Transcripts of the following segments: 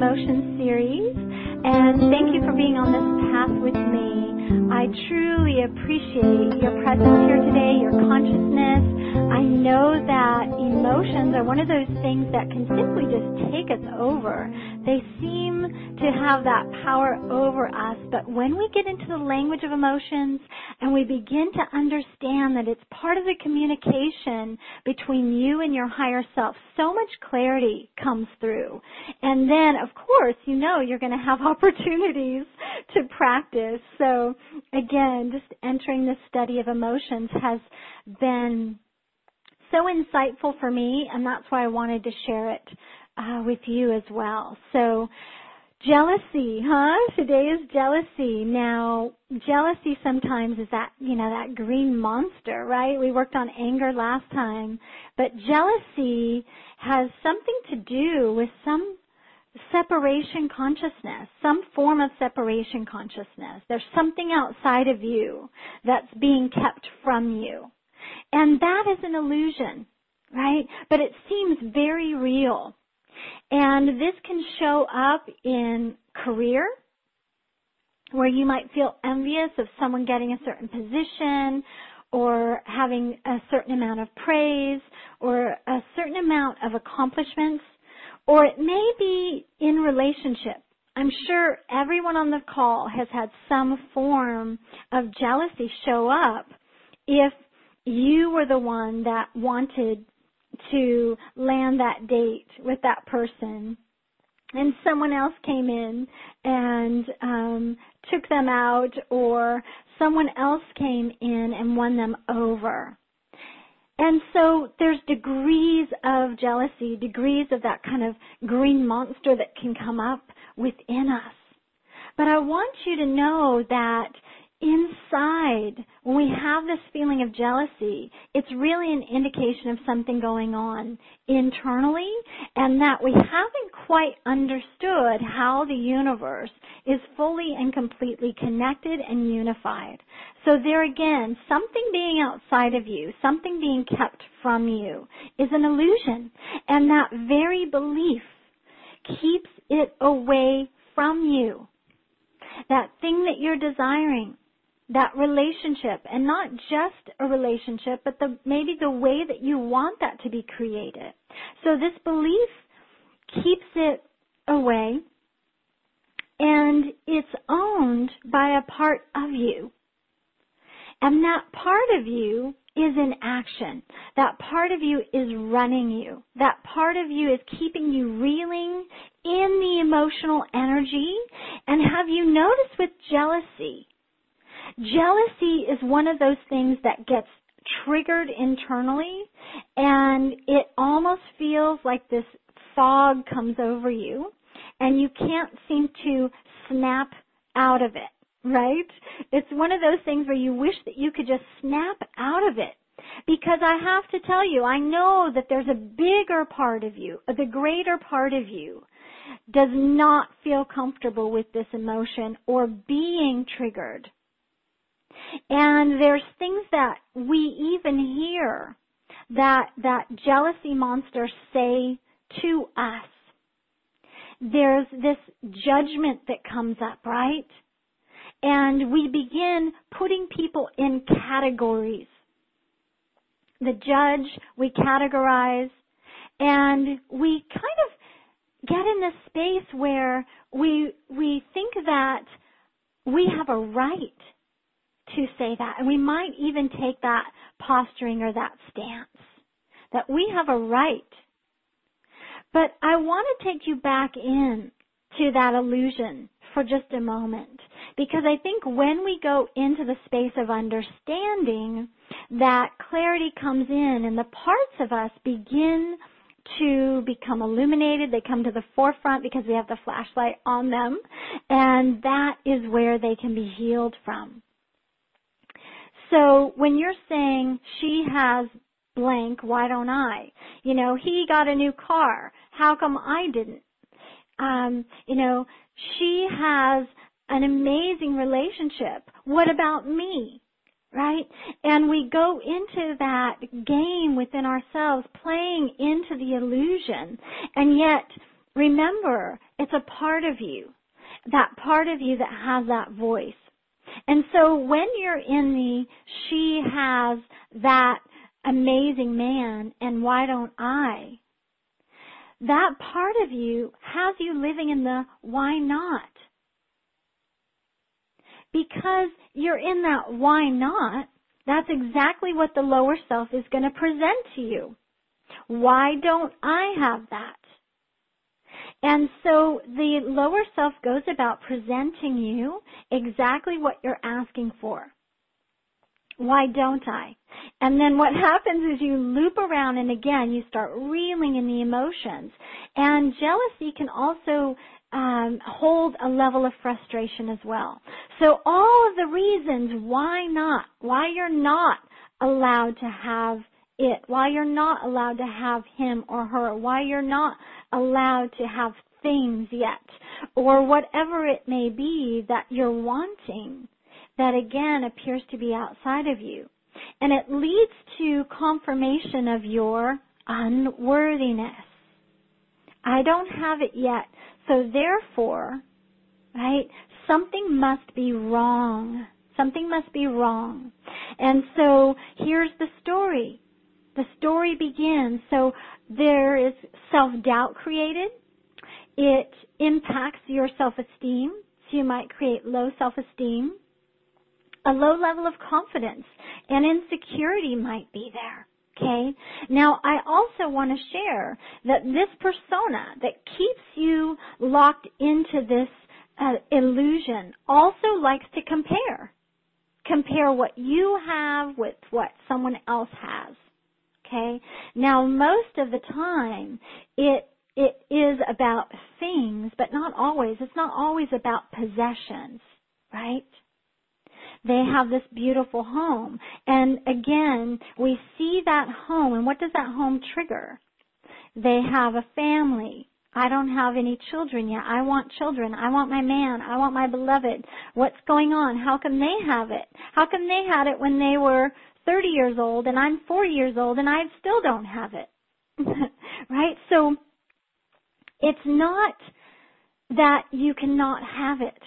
Emotions series, and thank you for being on this path with me. I truly appreciate your presence here today, your consciousness. I know that emotions are one of those things that can simply just take us over. They seem to have that power over us, but when we get into the language of emotions and we begin to understand that it's part of the communication between you and your higher self, so much clarity comes through. And then, of course, you know you're going to have opportunities to practice. So, again, just entering the study of emotions has been so insightful for me, and that's why I wanted to share it with you as well. So, jealousy, huh? Today is jealousy. Now, jealousy sometimes is that, that green monster, right? We worked on anger last time. But jealousy has something to do with some separation consciousness, some form of separation consciousness. There's something outside of you that's being kept from you. And that is an illusion, right? But it seems very real. And this can show up in career, where you might feel envious of someone getting a certain position or having a certain amount of praise or a certain amount of accomplishments, or it may be in relationship. I'm sure everyone on the call has had some form of jealousy show up if you were the one that wanted to land that date with that person and someone else came in and took them out, or someone else came in and won them over. And so there's degrees of jealousy, degrees of that kind of green monster that can come up within us. But I want you to know that inside, when we have this feeling of jealousy, it's really an indication of something going on internally, and that we haven't quite understood how the universe is fully and completely connected and unified. So there again, something being outside of you, something being kept from you, is an illusion, and that very belief keeps it away from you. That thing that you're desiring, that relationship, and not just a relationship, but maybe the way that you want that to be created. So this belief keeps it away, and it's owned by a part of you. And that part of you is in action. That part of you is running you. That part of you is keeping you reeling in the emotional energy. And have you noticed with jealousy, jealousy is one of those things that gets triggered internally, and it almost feels like this fog comes over you, and you can't seem to snap out of it, right? It's one of those things where you wish that you could just snap out of it. Because I have to tell you, I know that there's a bigger part of you, the greater part of you, does not feel comfortable with this emotion or being triggered. And there's things that we even hear that jealousy monsters say to us. There's this judgment that comes up, right? And we begin putting people in categories. The judge, we categorize, and we kind of get in this space where we think that we have a right to say that, and we might even take that posturing or that stance, that we have a right. But I want to take you back in to that illusion for just a moment, because I think when we go into the space of understanding, that clarity comes in and the parts of us begin to become illuminated. They come to the forefront because we have the flashlight on them, and that is where they can be healed from. So when you're saying, she has blank, why don't I? He got a new car. How come I didn't? She has an amazing relationship. What about me? Right? And we go into that game within ourselves, playing into the illusion. And yet, remember, It's a part of you. That part of you that has that voice. And so when you're in the she has that amazing man and why don't I, that part of you has you living in the why not. Because you're in that why not, that's exactly what the lower self is going to present to you. Why don't I have that? And so the lower self goes about presenting you exactly what you're asking for. Why don't I? And then what happens is you loop around and again you start reeling in the emotions. And jealousy can also hold a level of frustration as well. So all of the reasons why not, why you're not allowed to have it, why you're not allowed to have him or her, why you're not allowed to have things yet, or whatever it may be that you're wanting, that again appears to be outside of you. And it leads to confirmation of your unworthiness. I don't have it yet, so therefore, right, something must be wrong. Something must be wrong. And so here's the story. The story begins. So there is self-doubt created. It impacts your self-esteem. So you might create low self-esteem. A low level of confidence and insecurity might be there. Okay? Now, I also want to share that this persona that keeps you locked into this illusion also likes to compare. Compare what you have with what someone else has. Okay? Now, most of the time, it is about things, but not always. It's not always about possessions, right? They have this beautiful home. And again, we see that home, and what does that home trigger? They have a family. I don't have any children yet. I want children. I want my man. I want my beloved. What's going on? How come they have it? How come they had it when they were 30 years old and I'm 40 years old and I still don't have it? Right? So it's not that you cannot have it.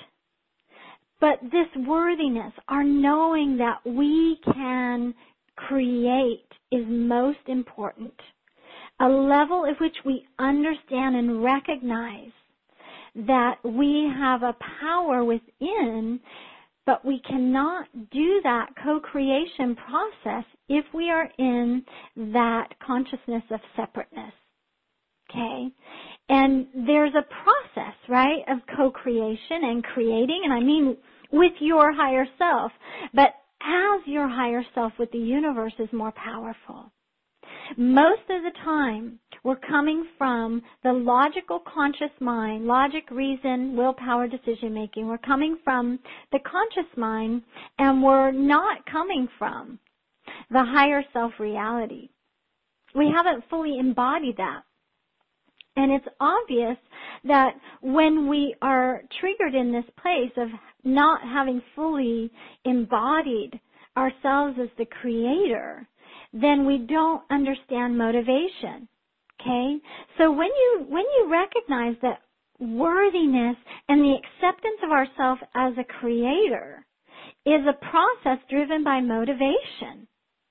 But this worthiness, our knowing that we can create is most important. A level at which we understand and recognize that we have a power within, but we cannot do that co-creation process if we are in that consciousness of separateness. Okay? And there's a process, right, of co-creation and creating, and I mean with your higher self, but as your higher self with the universe is more powerful. Most of the time, we're coming from the logical conscious mind, logic, reason, willpower, decision making. We're coming from the conscious mind, and we're not coming from the higher self reality. We haven't fully embodied that. And it's obvious that when we are triggered in this place of not having fully embodied ourselves as the creator, then we don't understand motivation. Okay? So when you recognize that worthiness and the acceptance of ourselves as a creator is a process driven by motivation.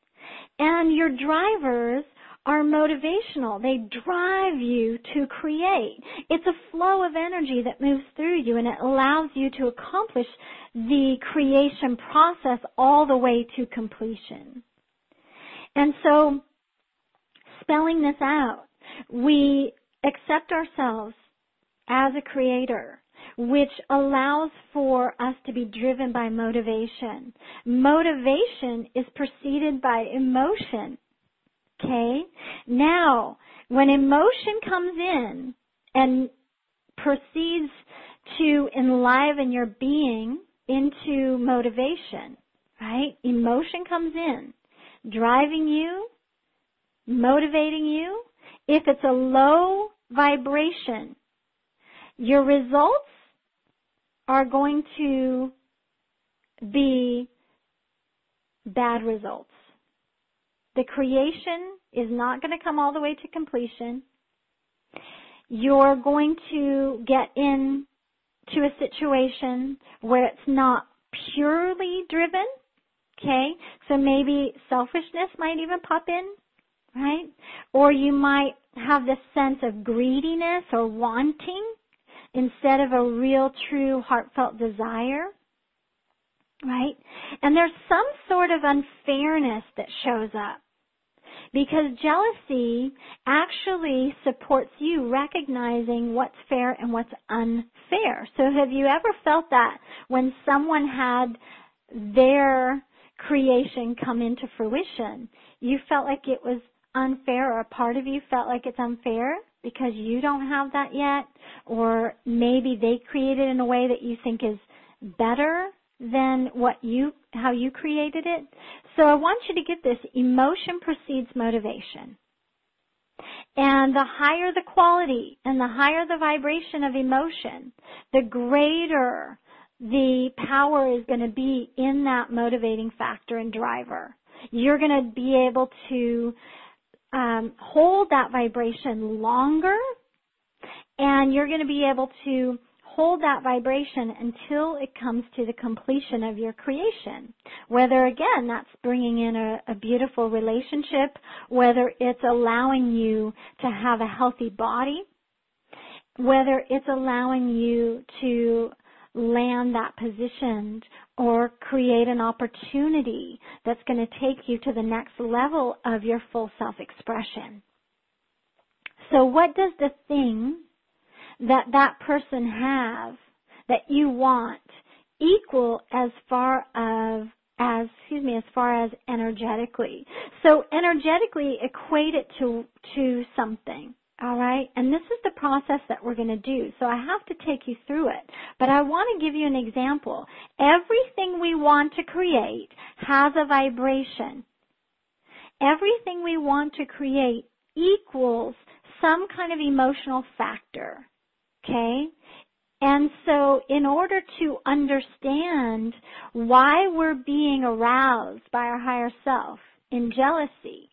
And your drivers are motivational. They drive you to create. It's a flow of energy that moves through you, and it allows you to accomplish the creation process all the way to completion. And so, spelling this out, we accept ourselves as a creator, which allows for us to be driven by motivation. Motivation is preceded by emotion. Okay? Now, when emotion comes in and proceeds to enliven your being into motivation, right? Emotion comes in, driving you, motivating you. If it's a low vibration, your results are going to be bad results. The creation is not going to come all the way to completion. You're going to get into a situation where it's not purely driven, okay? So maybe selfishness might even pop in, right? Or you might have this sense of greediness or wanting instead of a real, true, heartfelt desire, right? And there's some sort of unfairness that shows up, because jealousy actually supports you recognizing what's fair and what's unfair. So have you ever felt that when someone had their creation come into fruition, you felt like it was unfair, or a part of you felt like it's unfair because you don't have that yet, or maybe they created in a way that you think is better than how you created it? So I want you to get this. Emotion precedes motivation. And the higher the quality and the higher the vibration of emotion, the greater the power is going to be in that motivating factor and driver. You're going to be able to hold that vibration longer, and you're going to be able to hold that vibration until it comes to the completion of your creation. Whether, again, that's bringing in a beautiful relationship, whether it's allowing you to have a healthy body, whether it's allowing you to land that position or create an opportunity that's going to take you to the next level of your full self-expression. So what does the thing that person have that you want equal as far as energetically? So energetically equate it to something. All right? And this is the process that we're going to do. So I have to take you through it. But I want to give you an example. Everything we want to create has a vibration. Everything we want to create equals some kind of emotional factor. Okay? And so in order to understand why we're being aroused by our higher self in jealousy,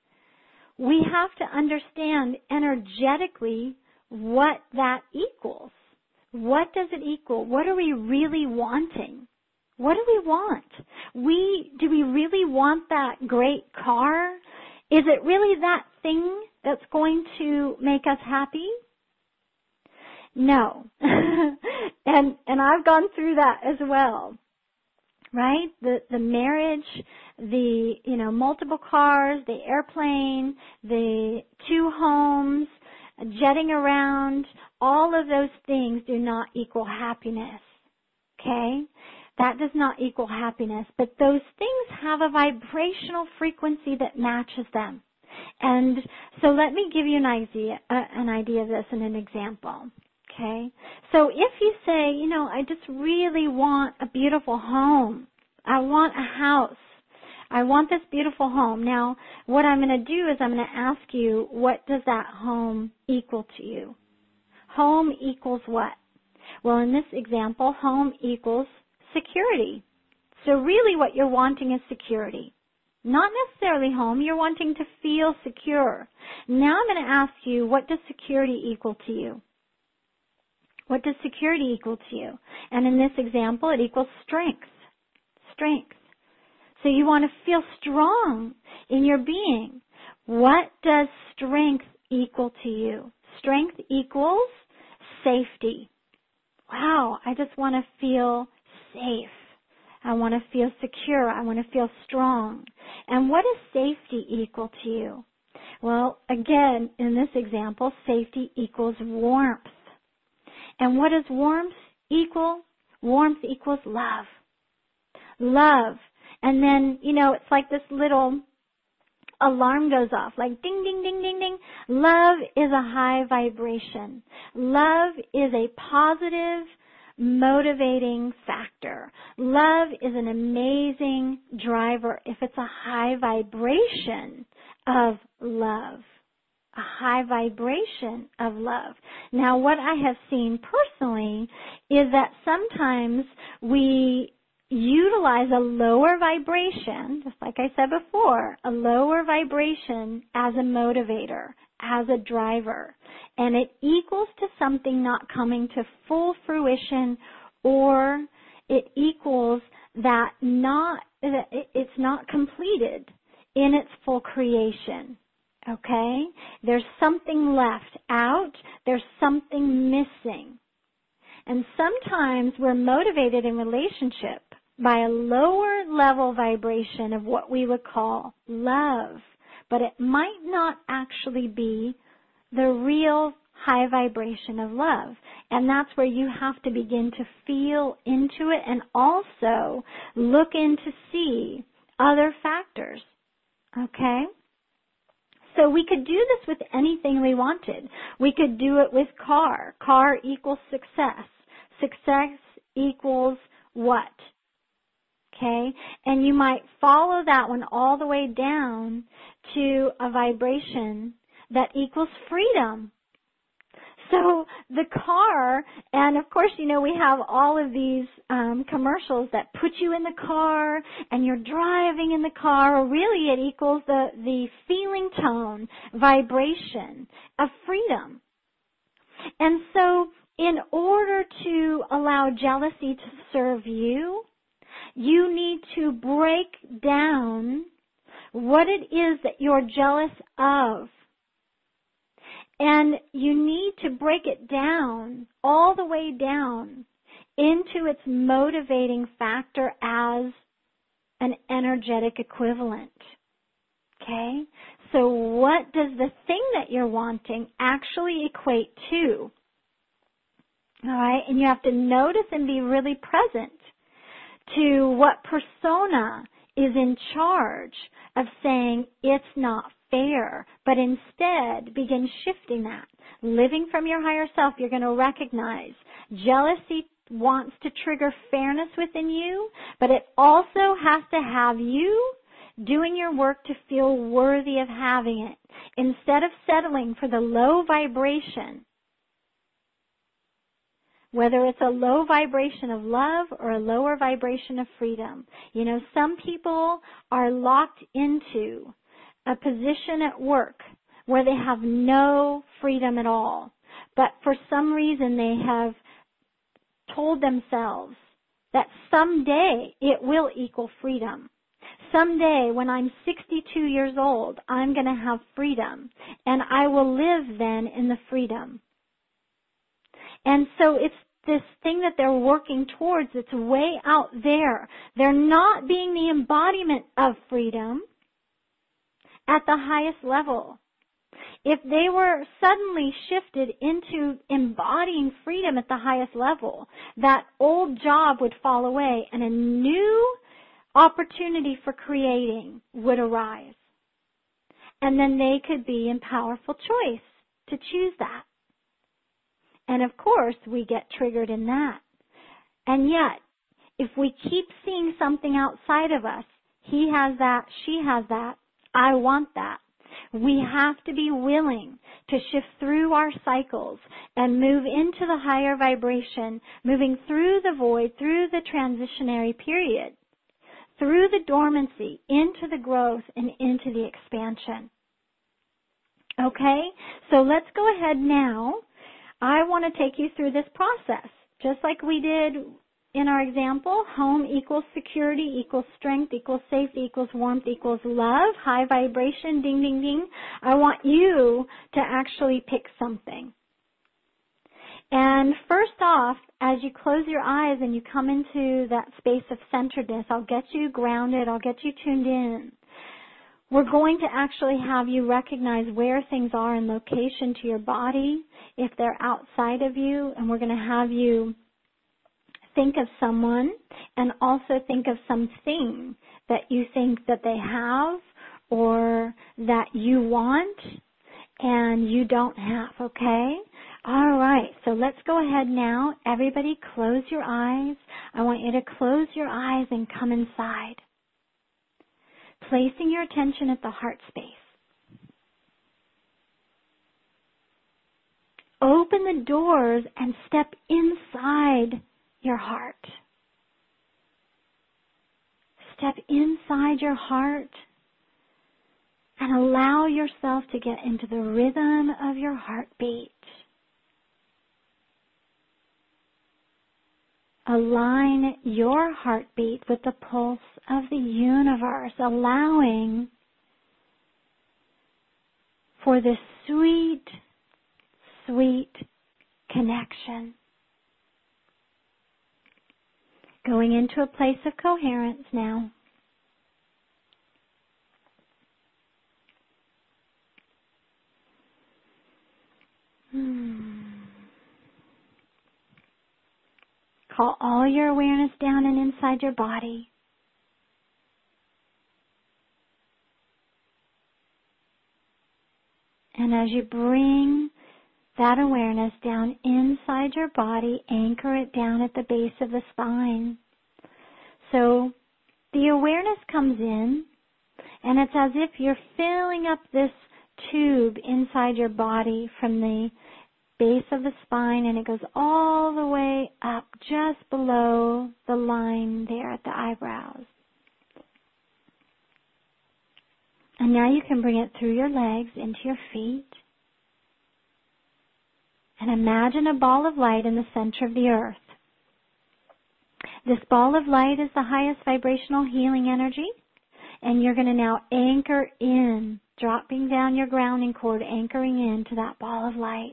we have to understand energetically what that equals. What does it equal? What are we really wanting? What do we want? Do we really want that great car? Is it really that thing that's going to make us happy? No. and I've gone through that as well. Right? The marriage, multiple cars, the airplane, the 2 homes, jetting around, all of those things do not equal happiness. Okay? That does not equal happiness, but those things have a vibrational frequency that matches them. And so let me give you an idea of this in an example. Okay? So if you say, I just really want a beautiful home. I want a house. I want this beautiful home. Now, what I'm going to do is I'm going to ask you, what does that home equal to you? Home equals what? Well, in this example, home equals security. So really what you're wanting is security. Not necessarily home. You're wanting to feel secure. Now I'm going to ask you, what does security equal to you? What does security equal to you? And in this example, it equals strength. Strength. So you want to feel strong in your being. What does strength equal to you? Strength equals safety. Wow, I just want to feel safe. I want to feel secure. I want to feel strong. And what does safety equal to you? Well, again, in this example, safety equals warmth. And what does warmth equal? Warmth equals love. Love. And then, it's like this little alarm goes off, like ding, ding, ding, ding, ding. Love is a high vibration. Love is a positive, motivating factor. Love is an amazing driver if it's a high vibration of love. A high vibration of love. Now, what I have seen personally is that sometimes we utilize a lower vibration, just like I said before, a lower vibration as a motivator, as a driver, and it equals to something not coming to full fruition, or it equals that it's not completed in its full creation. Okay? There's something left out. There's something missing. And sometimes we're motivated in relationship by a lower level vibration of what we would call love. But it might not actually be the real high vibration of love. And that's where you have to begin to feel into it and also look in to see other factors. Okay? So we could do this with anything we wanted. We could do it with car. Car equals success. Success equals what? Okay? And you might follow that one all the way down to a vibration that equals freedom. So the car, and of course, you know, we have all of these commercials that put you in the car and you're driving in the car. Really, it equals the feeling tone, vibration of freedom. And so in order to allow jealousy to serve you, you need to break down what it is that you're jealous of. And you need to break it down, all the way down, into its motivating factor as an energetic equivalent. Okay? So what does the thing that you're wanting actually equate to? All right? And you have to notice and be really present to what persona is in charge of saying it's not fair, but instead begin shifting that. Living from your higher self, you're going to recognize jealousy wants to trigger fairness within you, but it also has to have you doing your work to feel worthy of having it, instead of settling for the low vibration. Whether it's a low vibration of love or a lower vibration of freedom. You know, some people are locked into a position at work where they have no freedom at all. But for some reason they have told themselves that someday it will equal freedom. Someday when I'm 62 years old, I'm going to have freedom, and I will live then in the freedom. And so it's this thing that they're working towards. It's way out there. They're not being the embodiment of freedom at the highest level. If they were suddenly shifted into embodying freedom at the highest level, that old job would fall away and a new opportunity for creating would arise. And then they could be in powerful choice to choose that. And of course, we get triggered in that. And yet, if we keep seeing something outside of us, he has that, she has that, I want that, we have to be willing to shift through our cycles and move into the higher vibration, moving through the void, through the transitionary period, through the dormancy, into the growth, and into the expansion. Okay? So let's go ahead now. I want to take you through this process, just like we did in our example. Home equals security, equals strength, equals safety, equals warmth, equals love, high vibration, ding, ding, ding. I want you to actually pick something. And first off, as you close your eyes and you come into that space of centeredness, I'll get you grounded, I'll get you tuned in. We're going to actually have you recognize where things are in location to your body, if they're outside of you, and we're going to have you think of someone and also think of something that you think that they have or that you want and you don't have, okay? All right, so let's go ahead now. Everybody close your eyes. I want you to close your eyes and come inside. Placing your attention at the heart space. Open the doors and step inside your heart. Step inside your heart And allow yourself to get into the rhythm of your heartbeat. Align your heartbeat with the pulse of the universe, allowing for this sweet, sweet connection. Going into a place of coherence now. Call all your awareness down and inside your body. And as you bring that awareness down inside your body, anchor it down at the base of the spine. So the awareness comes in, and it's as if you're filling up this tube inside your body from the base of the spine, and it goes all the way up just below the line there at the eyebrows. And now you can bring it through your legs into your feet. And imagine a ball of light in the center of the earth. This ball of light is the highest vibrational healing energy. And you're going to now anchor in, dropping down your grounding cord, anchoring into that ball of light.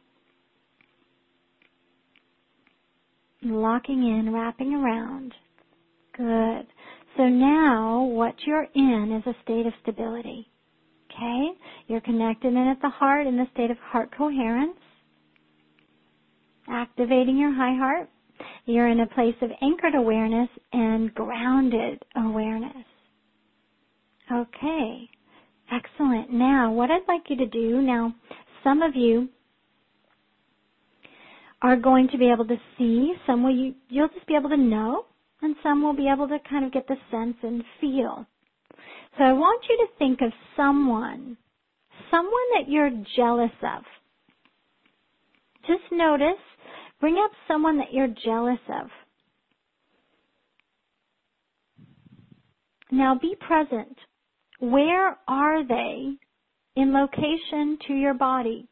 Locking in, wrapping around. Good. So now what you're in is a state of stability. Okay? You're connected in at the heart in the state of heart coherence. Activating your high heart. You're in a place of anchored awareness and grounded awareness. Okay. Excellent. Now, what I'd like you to do, now, some of you are going to be able to see, some you'll just be able to know, and some will be able to kind of get the sense and feel. So I want you to think of someone that you're jealous of. Just notice, bring up someone that you're jealous of. Now be present. Where are they in location to your body?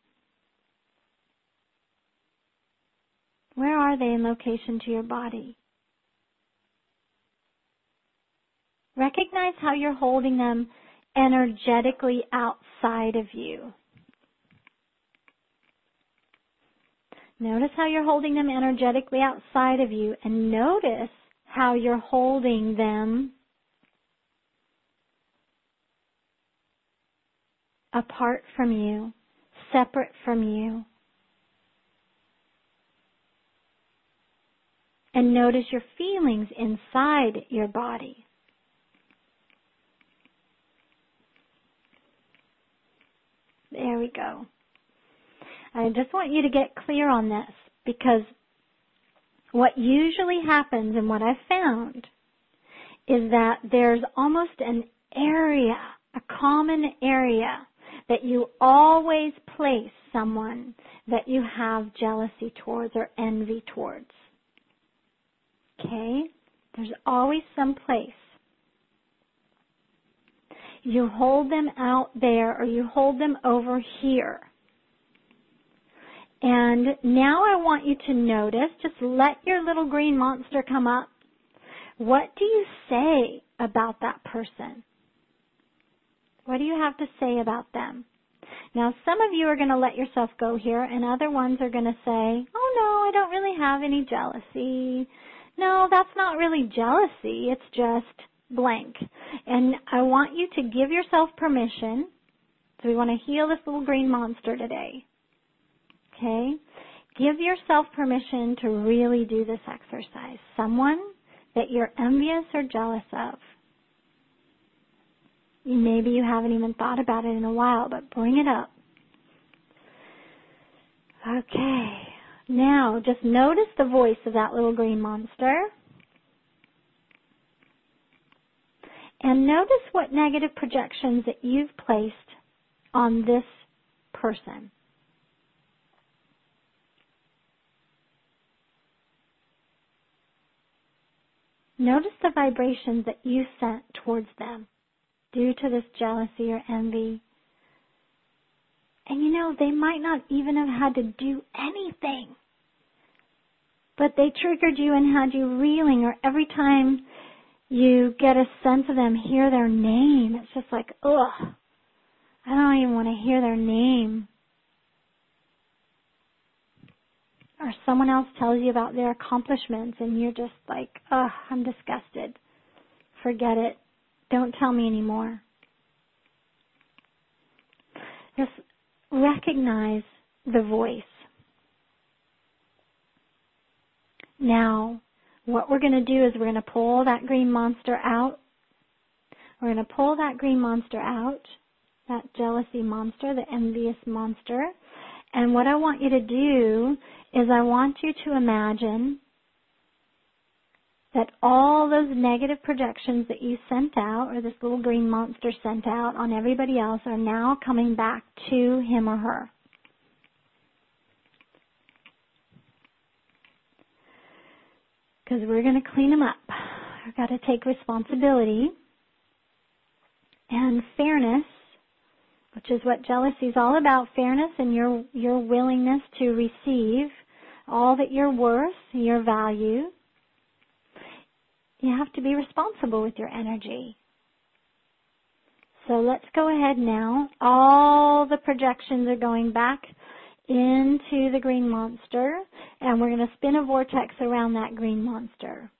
Where are they in location to your body? Recognize how you're holding them energetically outside of you. Notice how you're holding them energetically outside of you, and notice how you're holding them apart from you, separate from you. And notice your feelings inside your body. There we go. I just want you to get clear on this, because what usually happens and what I've found is that there's almost an area, a common area, that you always place someone that you have jealousy towards or envy towards. Okay? There's always some place. You hold them out there or you hold them over here. And now I want you to notice, just let your little green monster come up. What do you say about that person? What do you have to say about them? Now, some of you are going to let yourself go here, and other ones are going to say, oh no, I don't really have any jealousy. No, that's not really jealousy. It's just blank. And I want you to give yourself permission. So we want to heal this little green monster today. Okay? Give yourself permission to really do this exercise. Someone that you're envious or jealous of. Maybe you haven't even thought about it in a while, but bring it up. Okay. Now, just notice the voice of that little green monster. And notice what negative projections that you've placed on this person. Notice the vibrations that you sent towards them. due to this jealousy or envy. And you know, they might not even have had to do anything, but they triggered you and had you reeling, or every time you get a sense of them, hear their name, it's just like, ugh, I don't even want to hear their name. Or someone else tells you about their accomplishments and you're just like, ugh, I'm disgusted. Forget it. Don't tell me anymore. Just recognize the voice. Now, what we're going to do is we're going to pull that green monster out. We're going to pull that green monster out, that jealousy monster, the envious monster. And what I want you to do is I want you to imagine that all those negative projections that you sent out, or this little green monster sent out on everybody else, are now coming back to him or her. Because we're going to clean them up. We've got to take responsibility and fairness, which is what jealousy is all about, fairness and your willingness to receive all that you're worth, your value. You have to be responsible with your energy. So let's go ahead now. All the projections are going back into the green monster, and we're going to spin a vortex around that green monster.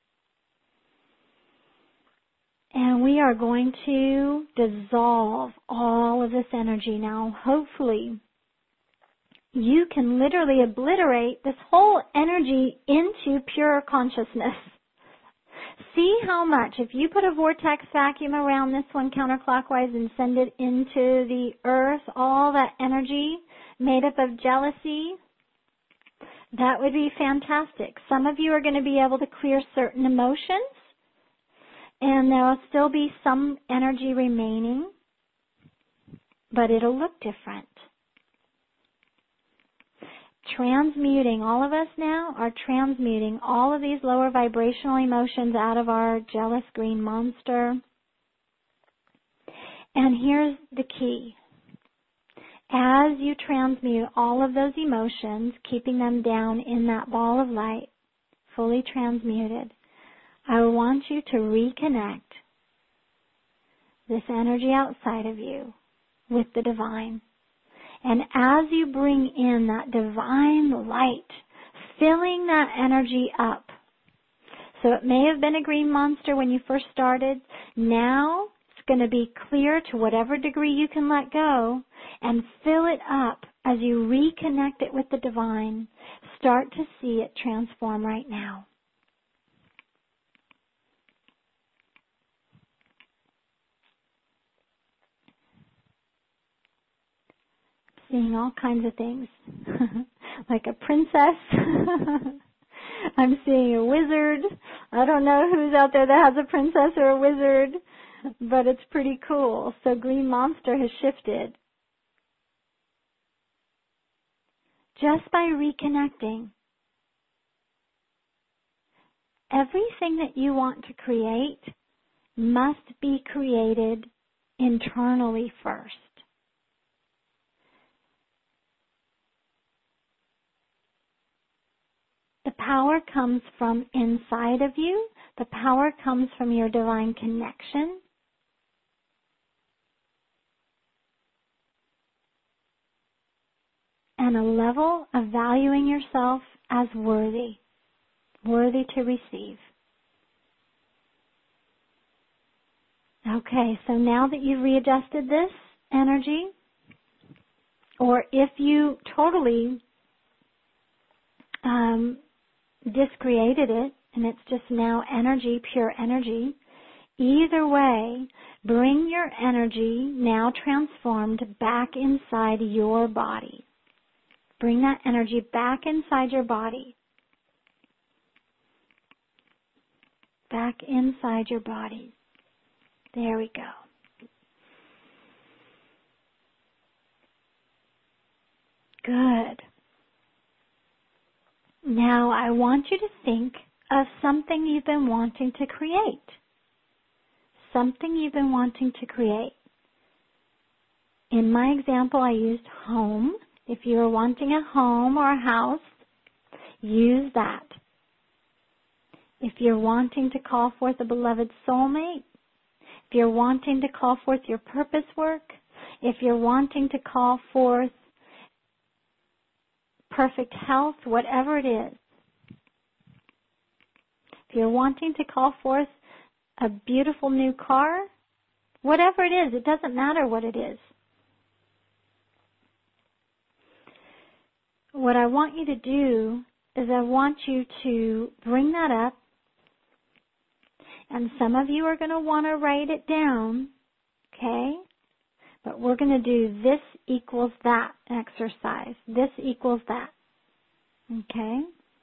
And we are going to dissolve all of this energy. Now, hopefully, you can literally obliterate this whole energy into pure consciousness. See how much, if you put a vortex vacuum around this one counterclockwise and send it into the earth, all that energy made up of jealousy, that would be fantastic. Some of you are going to be able to clear certain emotions, and there will still be some energy remaining, but it'll look different. Transmuting, all of us now are transmuting all of these lower vibrational emotions out of our jealous green monster. And here's the key. As you transmute all of those emotions, keeping them down in that ball of light, fully transmuted, I want you to reconnect this energy outside of you with the divine. And as you bring in that divine light, filling that energy up. So it may have been a green monster when you first started. Now it's going to be clear to whatever degree you can let go, and fill it up as you reconnect it with the divine. Start to see it transform right now. Seeing all kinds of things, like a princess. I'm seeing a wizard. I don't know who's out there that has a princess or a wizard, but it's pretty cool. So green monster has shifted. Just by reconnecting. Everything that you want to create must be created internally first. The power comes from inside of you. The power comes from your divine connection. And a level of valuing yourself as worthy to receive. Okay, so now that you've readjusted this energy, or if you totally discreated it, and it's just now energy, pure energy. Either way, bring your energy, now transformed, back inside your body. Bring that energy back inside your body. Back inside your body. There we go. Good. Now I want you to think of something you've been wanting to create. something you've been wanting to create. In my example, I used home. If you are wanting a home or a house, use that. If you're wanting to call forth a beloved soulmate, if you're wanting to call forth your purpose work, if you're wanting to call forth perfect health, whatever it is, if you're wanting to call forth a beautiful new car, whatever it is, it doesn't matter what it is. What I want you to do is I want you to bring that up, and some of you are going to want to write it down, okay? But we're going to do this equals that exercise. This equals that, okay?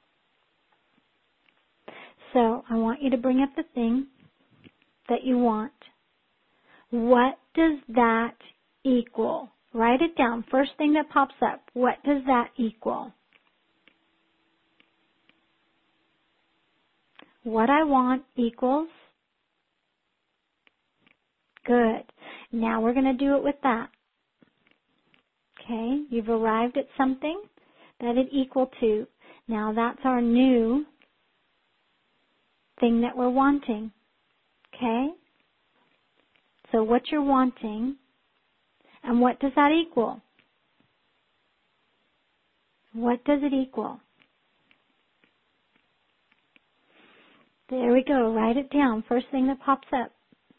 So I want you to bring up the thing that you want. What does that equal? Write it down. First thing that pops up. What does that equal? What I want equals. Good. Now we're going to do it with that. Okay? You've arrived at something that it equal to. Now that's our new thing that we're wanting. Okay? So what you're wanting, and what does that equal? What does it equal? There we go. Write it down. First thing that pops up.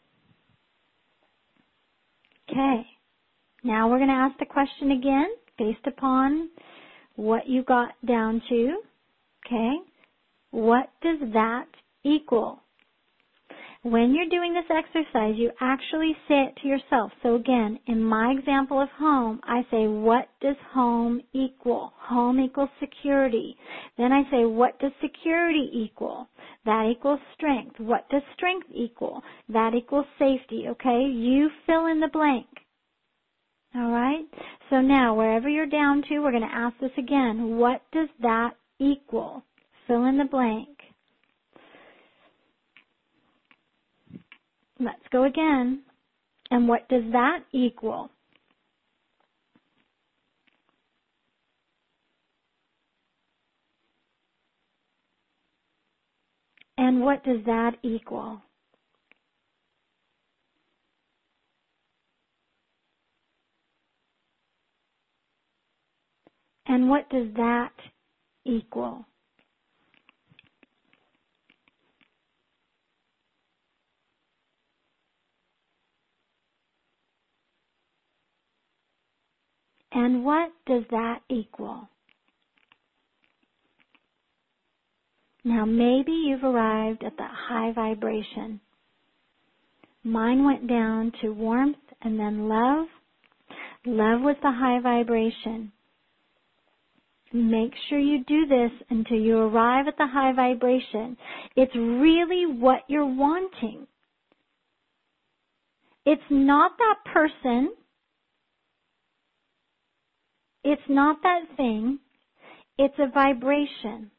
Okay. Now we're going to ask the question again based upon what you got down to. Okay. What does that equal? When you're doing this exercise, you actually say it to yourself. So again, in my example of home, I say, what does home equal? Home equals security. Then I say, what does security equal? That equals strength. What does strength equal? That equals safety, okay? You fill in the blank. All right? So now, wherever you're down to, we're going to ask this again. What does that equal? Fill in the blank. Let's go again. And what does that equal? And what does that equal? And what does that equal? And what does that equal? Now maybe you've arrived at that high vibration. Mine went down to warmth and then love. Love was the high vibration. Make sure you do this until you arrive at the high vibration. It's really what you're wanting. It's not that person. It's not that thing. It's a vibration.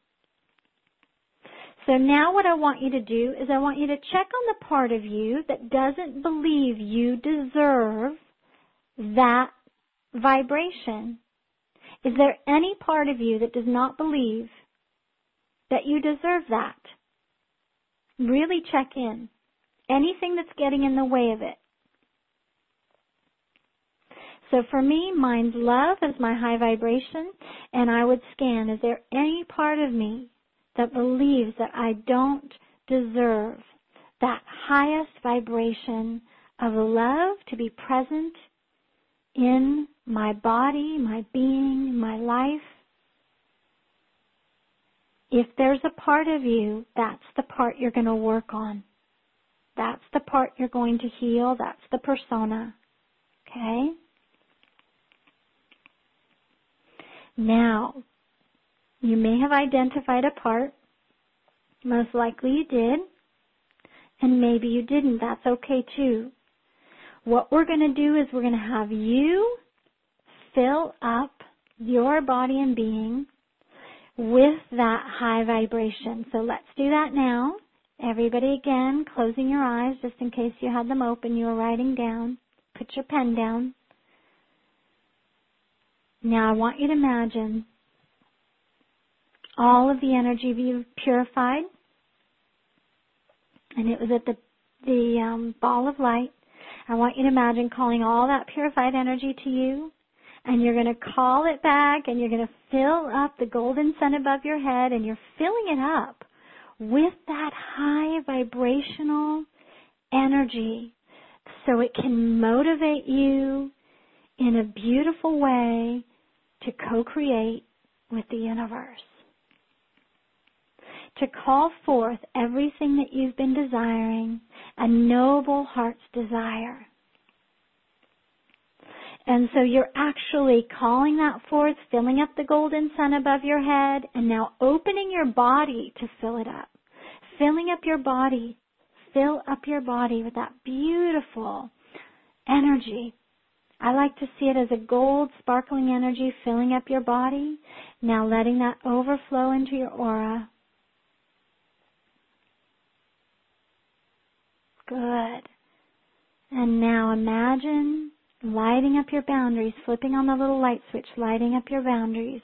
So now what I want you to do is I want you to check on the part of you that doesn't believe you deserve that vibration. Is there any part of you that does not believe that you deserve that? Really check in. Anything that's getting in the way of it. So for me, mine's love is my high vibration, and I would scan, is there any part of me that believes that I don't deserve that highest vibration of love to be present in my body, my being, my life? If there's a part of you, that's the part you're going to work on. That's the part you're going to heal. That's the persona. Okay? Now, you may have identified a part. Most likely you did. And maybe you didn't. That's okay too. What we're going to do is we're going to have you fill up your body and being with that high vibration. So let's do that now. Everybody again, closing your eyes just in case you had them open. You were writing down. Put your pen down. Now I want you to imagine all of the energy you've purified, and it was at the ball of light. I want you to imagine calling all that purified energy to you, and you're going to call it back, and you're going to fill up the golden sun above your head, and you're filling it up with that high vibrational energy so it can motivate you in a beautiful way to co-create with the universe. To call forth everything that you've been desiring, a noble heart's desire. And so you're actually calling that forth, filling up the golden sun above your head, and now opening your body to fill it up. Filling up your body. Fill up your body with that beautiful energy. I like to see it as a gold sparkling energy filling up your body. Now letting that overflow into your aura. Good. And now imagine lighting up your boundaries, flipping on the little light switch, lighting up your boundaries.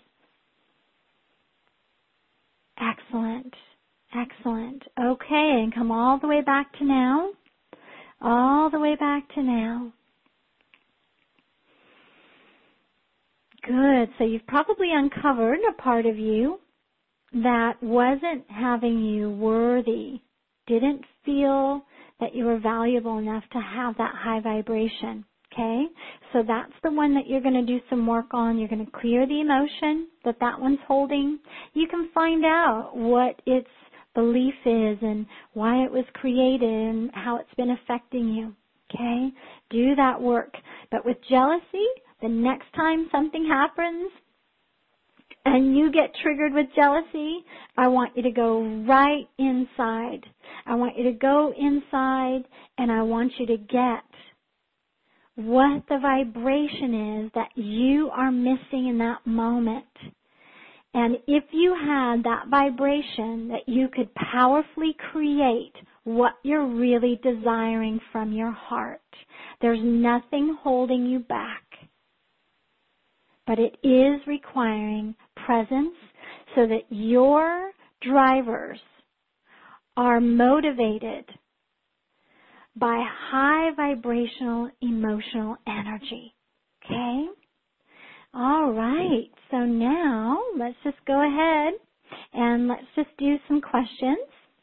Excellent. Excellent. Okay, and come all the way back to now. All the way back to now. Good. So you've probably uncovered a part of you that wasn't having you worthy, didn't feel that you were valuable enough to have that high vibration. Okay? So that's the one that you're going to do some work on. You're going to clear the emotion that one's holding. You can find out what its belief is and why it was created and how it's been affecting you. Okay? Do that work. But with jealousy, the next time something happens and you get triggered with jealousy, I want you to go right inside. I want you to go inside and I want you to get what the vibration is that you are missing in that moment. And if you had that vibration that you could powerfully create what you're really desiring from your heart, there's nothing holding you back. But it is requiring presence so that your drivers are motivated by high vibrational emotional energy. Okay? All right. So now let's just go ahead and let's just do some questions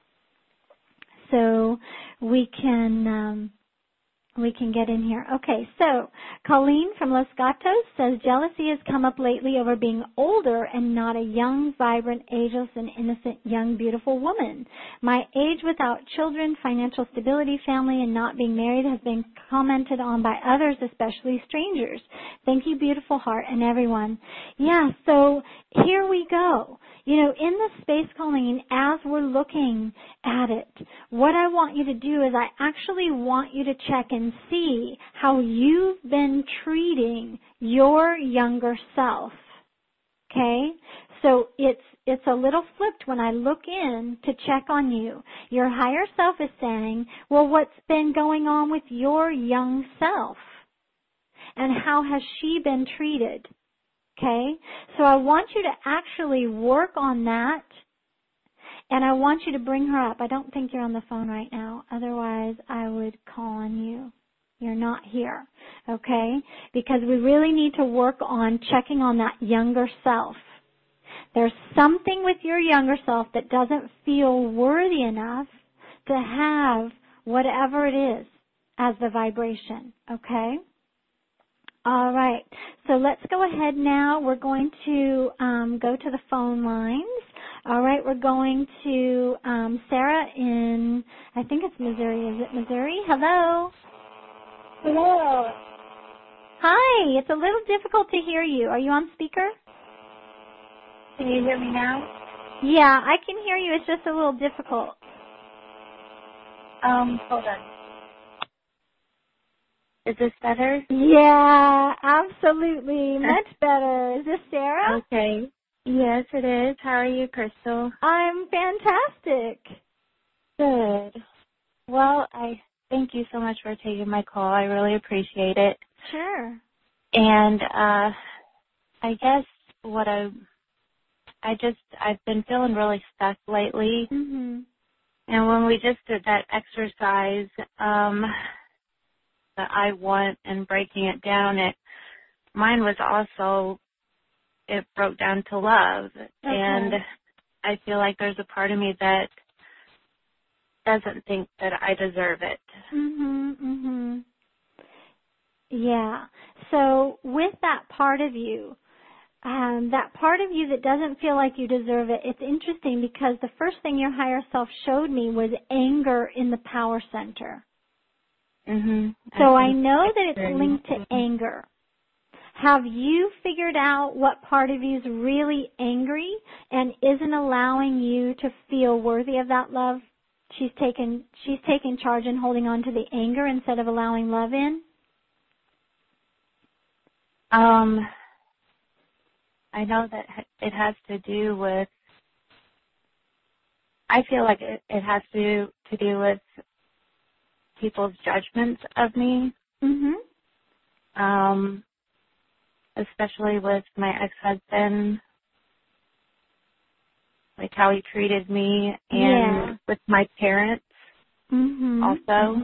so we can get in here. Okay, so Colleen from Los Gatos says, jealousy has come up lately over being older and not a young, vibrant, ageless, and innocent, young, beautiful woman. My age without children, financial stability, family, and not being married has been commented on by others, especially strangers. Thank you, beautiful heart, and everyone. Yeah, so here we go. You know, in the space, Colleen, as we're looking at it, what I want you to do is I actually want you to check and see how you've been treating your younger self. Okay? So it's a little flipped when I look in to check on you. Your higher self is saying, well, what's been going on with your young self? And how has she been treated? Okay? So I want you to actually work on that, and I want you to bring her up. I don't think you're on the phone right now. Otherwise, I would call on you. You're not here. Okay? Because we really need to work on checking on that younger self. There's something with your younger self that doesn't feel worthy enough to have whatever it is as the vibration. Okay? All right. So let's go ahead now. We're going to go to the phone lines. All right. We're going to Sarah in, I think it's Missouri. Is it Missouri? Hello. Hello. Hi. It's a little difficult to hear you. Are you on speaker? Can you hear me now? Yeah, I can hear you. It's just a little difficult. Hold on. Is this better? Yeah, absolutely. Much better. Is this Sarah? Okay. Yes, it is. How are you, Crystal? I'm fantastic. Good. Well, I thank you so much for taking my call. I really appreciate it. Sure. And I guess what I've been feeling really stuck lately. Mhm. And when we just did that exercise, the I want and breaking it down, mine was also, it broke down to love. Okay. And I feel like there's a part of me that doesn't think that I deserve it. Mhm. Yeah. So with that part of you, that part of you that doesn't feel like you deserve it, it's interesting because the first thing your higher self showed me was anger in the power center. So I know that it's linked to anger. Have you figured out what part of you is really angry and isn't allowing you to feel worthy of that love? She's taken charge and holding on to the anger instead of allowing love in? I know that it has to do with, I feel like it has to do with people's judgments of me. Especially with my ex-husband, like how he treated me, and with my parents also.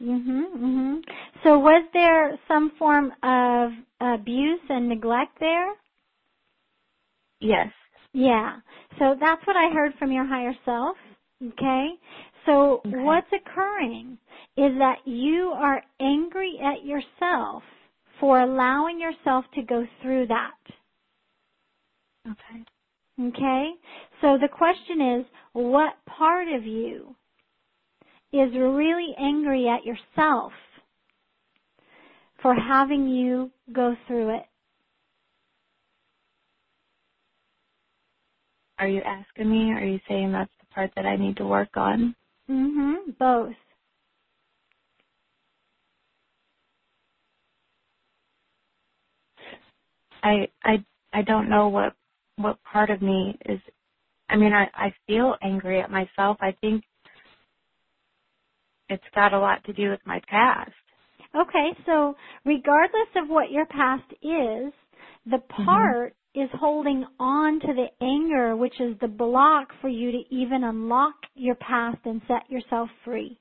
So was there some form of abuse and neglect there? Yes. Yeah. So that's what I heard from your higher self. Okay? So what's occurring is that you are angry at yourself for allowing yourself to go through that. Okay. Okay? So the question is, what part of you is really angry at yourself for having you go through it? Are you asking me, or are you saying that's the part that I need to work on? Both. I don't know what part of me is, I mean, I feel angry at myself. I think it's got a lot to do with my past. Okay, so regardless of what your past is, the part is holding on to the anger, which is the block for you to even unlock your past and set yourself free.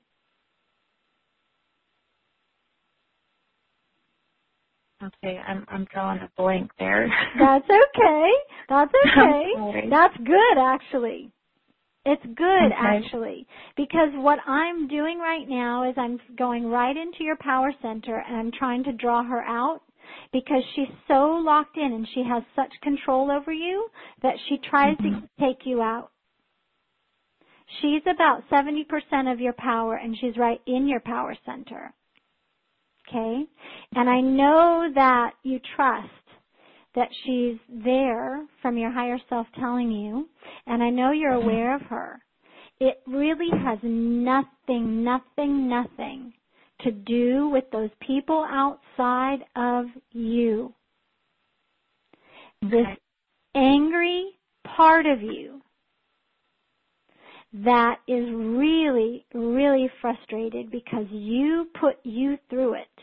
Okay, I'm drawing a blank there. That's okay. That's okay. I'm sorry. That's good, actually. It's good, actually, because what I'm doing right now is I'm going right into your power center and I'm trying to draw her out because she's so locked in and she has such control over you that she tries to take you out. She's about 70% of your power and she's right in your power center. Okay? And I know that you trust that she's there from your higher self telling you, and I know you're aware of her. It really has nothing to do with those people outside of you. This angry part of you that is really, really frustrated because you put you through it.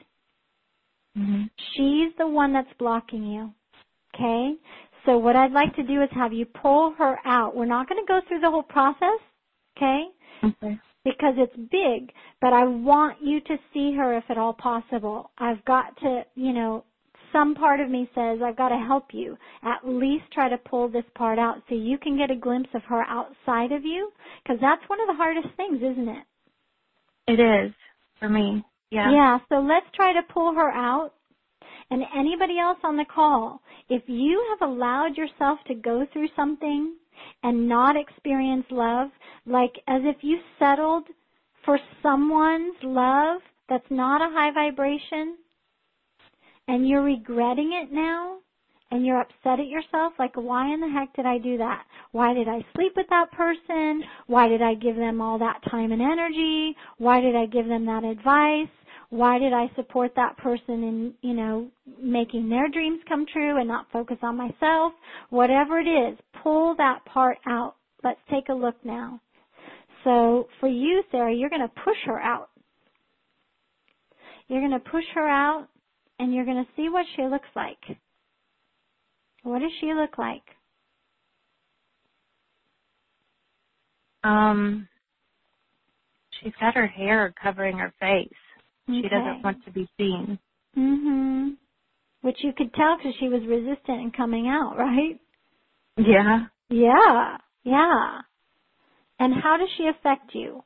She's the one that's blocking you. Okay? So what I'd like to do is have you pull her out. We're not going to go through the whole process, okay? Because it's big, but I want you to see her if at all possible. I've got to, some part of me says I've got to help you. At least try to pull this part out so you can get a glimpse of her outside of you, because that's one of the hardest things, isn't it? It is, for me, yeah. Yeah, so let's try to pull her out. And anybody else on the call, if you have allowed yourself to go through something and not experience love, like as if you settled for someone's love that's not a high vibration, and you're regretting it now, and you're upset at yourself, like, why in the heck did I do that? Why did I sleep with that person? Why did I give them all that time and energy? Why did I give them that advice? Why did I support that person in, making their dreams come true and not focus on myself? Whatever it is, pull that part out. Let's take a look now. So for you, Sarah, you're going to push her out. You're going to push her out, and you're going to see what she looks like. What does she look like? She's got her hair covering her face. Okay. She doesn't want to be seen. Mhm. Which you could tell because she was resistant in coming out, right? Yeah. Yeah. Yeah. And how does she affect you?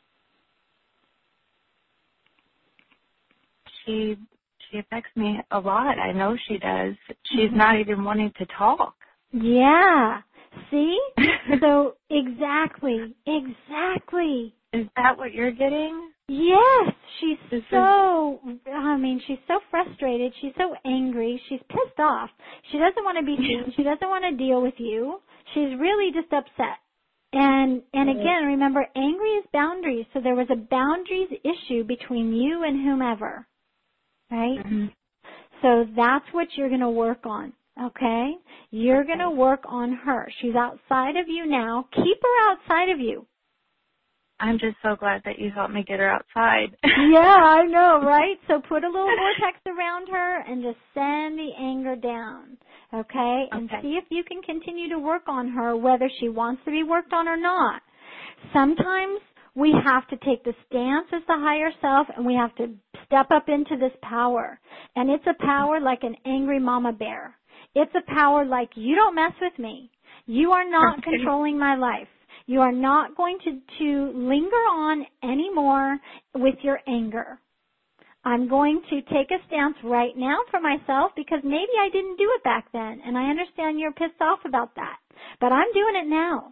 She affects me a lot. I know she does. She's not even wanting to talk. Yeah. See? So exactly. Is that what you're getting? Yes. She's so frustrated. She's so angry. She's pissed off. She doesn't want to be seen. She doesn't want to deal with you. She's really just upset. And again, remember, angry is boundaries. So there was a boundaries issue between you and whomever. Right? Mm-hmm. So that's what you're going to work on, okay? You're going to work on her. She's outside of you now. Keep her outside of you. I'm just so glad that you helped me get her outside. Yeah, I know, right? So put a little vortex around her and just send the anger down, okay? And see if you can continue to work on her, whether she wants to be worked on or not. Sometimes we have to take the stance as the higher self, and we have to step up into this power. And it's a power like an angry mama bear. It's a power like, you don't mess with me. You are not controlling my life. You are not going to linger on anymore with your anger. I'm going to take a stance right now for myself because maybe I didn't do it back then, and I understand you're pissed off about that. But I'm doing it now.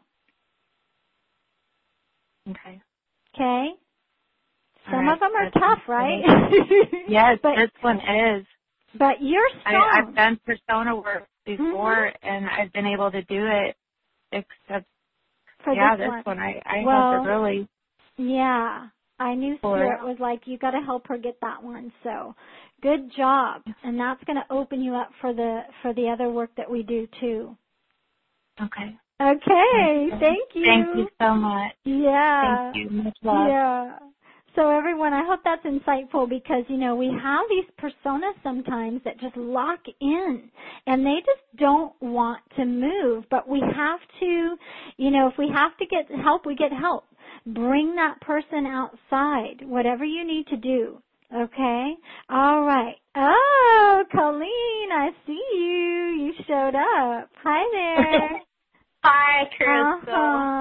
Okay. Okay? Some right. of them are tough, right? Yes, this one is. But you're strong. I've done persona work before, and I've been able to do it, except for this one. I have to really. Yeah, I knew Spirit was like, you got to help her get that one. So, good job, and that's going to open you up for the other work that we do too. Okay. Okay. Thank you. Thank you so much. Yeah. Thank you. Much love. Yeah. So everyone, I hope that's insightful because, we have these personas sometimes that just lock in and they just don't want to move. But we have to, if we have to get help, we get help. Bring that person outside, whatever you need to do. Okay? All right. Oh, Colleen, I see you. You showed up. Hi there. Hi, Crystal.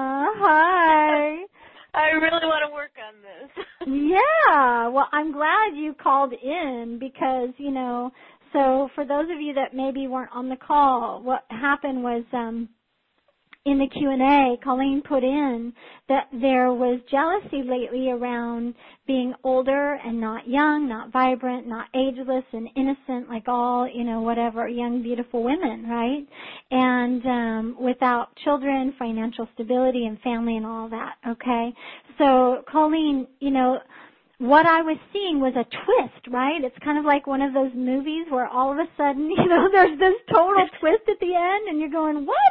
Hi. I really want to work on this. Yeah. Well, I'm glad you called in because, so for those of you that maybe weren't on the call, what happened was in the Q&A, Colleen put in that there was jealousy lately around being older and not young, not vibrant, not ageless and innocent like all, whatever, young, beautiful women, right? And without children, financial stability and family and all that, okay? So, Colleen, what I was seeing was a twist, right? It's kind of like one of those movies where all of a sudden, there's this total twist at the end and you're going, what?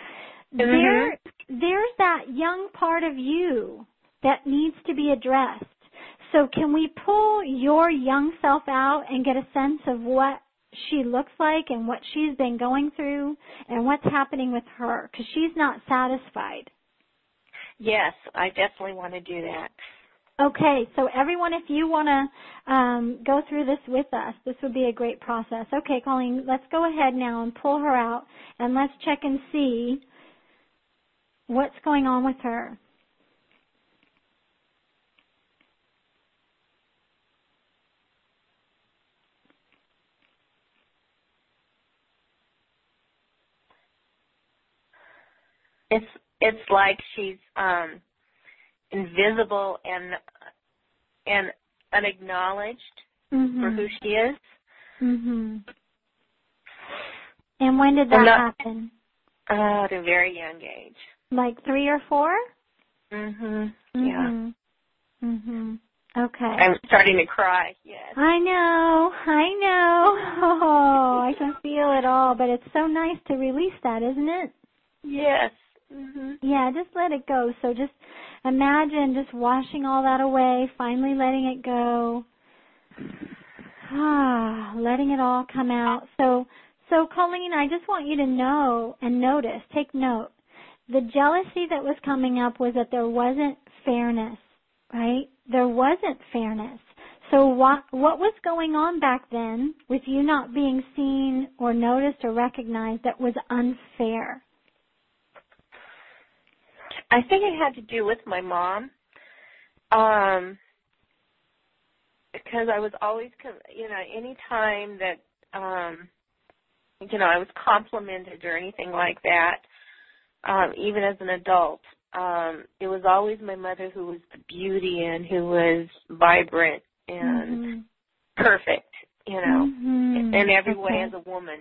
There's that young part of you that needs to be addressed. So can we pull your young self out and get a sense of what she looks like and what she's been going through and what's happening with her? Because she's not satisfied. Yes, I definitely want to do that. Okay, so everyone, if you want to go through this with us, this would be a great process. Okay, Colleen, let's go ahead now and pull her out and let's check and see what's going on with her. It's like she's invisible and unacknowledged for who she is. Mhm. And when did that happen? At a very young age. Like 3 or 4? Yeah. Okay. I'm starting to cry, yes. I know. Oh, I can feel it all, but it's so nice to release that, isn't it? Yes. Yeah, just let it go. So just imagine just washing all that away, finally letting it go. Letting it all come out. So Colleen, I just want you to know and notice, take note, the jealousy that was coming up was that there wasn't fairness, right? There wasn't fairness. So what was going on back then with you not being seen or noticed or recognized that was unfair? I think it had to do with my mom. Because I was always, any time that, I was complimented or anything like that, even as an adult, it was always my mother who was the beauty and who was vibrant and perfect, in every way as a woman.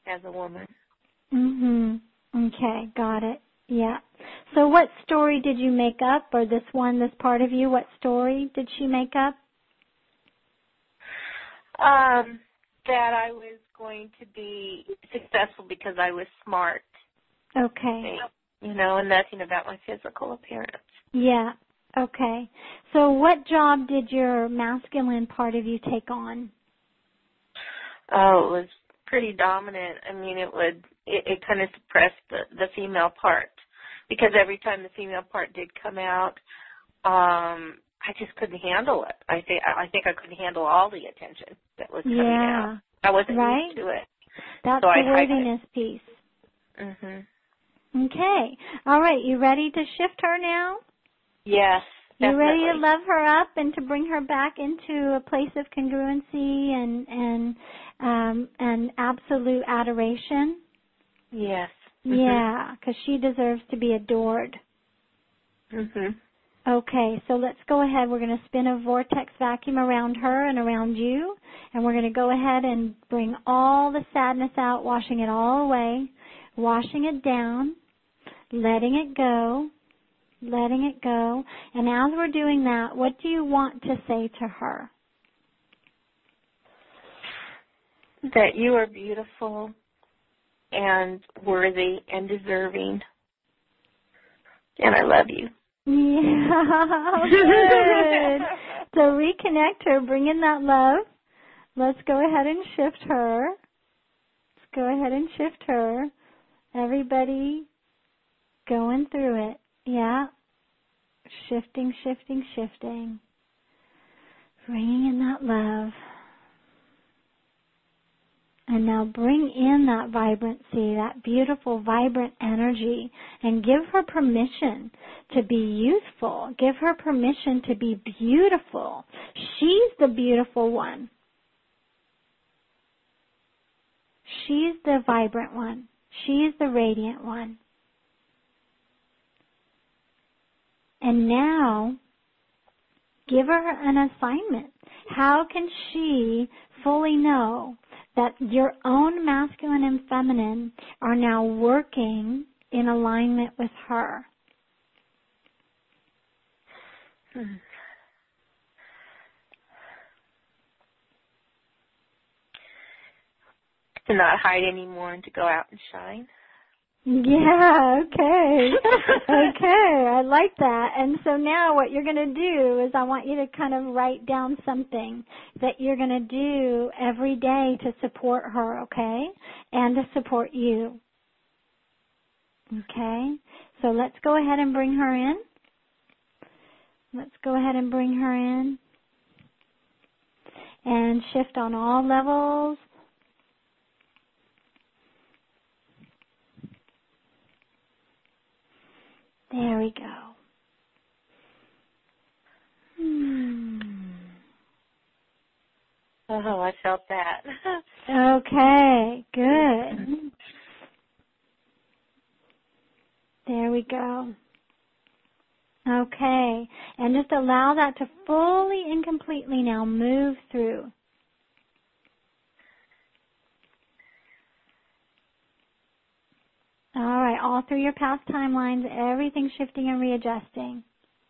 Okay, got it. Yeah. So what story did you make up, or this part of you, what story did she make up? That I was going to be successful because I was smart. Okay. And nothing about my physical appearance. Yeah. Okay. So what job did your masculine part of you take on? Oh, it was pretty dominant. I mean, it kind of suppressed the female part, because every time the female part did come out, I just couldn't handle it. I think I couldn't handle all the attention that was coming out. I wasn't used to it. That's the worthiness piece. Okay. All right. You ready to shift her now? Yes, definitely. You ready to love her up and to bring her back into a place of congruency and absolute adoration? Yes. Yeah, because she deserves to be adored. Okay, so let's go ahead. We're going to spin a vortex vacuum around her and around you, and we're going to go ahead and bring all the sadness out, washing it all away, washing it down, letting it go, letting it go. And as we're doing that, what do you want to say to her? That you are beautiful and worthy and deserving, and I love you. Yeah, good. So reconnect her, bring in that love. Let's go ahead and shift her. Let's go ahead and shift her. Everybody going through it. Yeah. Shifting, shifting, shifting. Bringing in that love. And now bring in that vibrancy, that beautiful, vibrant energy, and give her permission to be youthful. Give her permission to be beautiful. She's the beautiful one. She's the vibrant one. She's the radiant one. And now, give her an assignment. How can she fully know that your own masculine and feminine are now working in alignment with her? To not hide anymore and to go out and shine. Yeah, okay. Okay, I like that. And so now what you're going to do is I want you to kind of write down something that you're going to do every day to support her, okay? And to support you. Okay? So let's go ahead and bring her in. Let's go ahead and bring her in. And shift on all levels. There we go. Oh, I felt that. Okay, good. There we go. Okay, and just allow that to fully and completely now move through. All right, all through your past timelines, everything shifting and readjusting.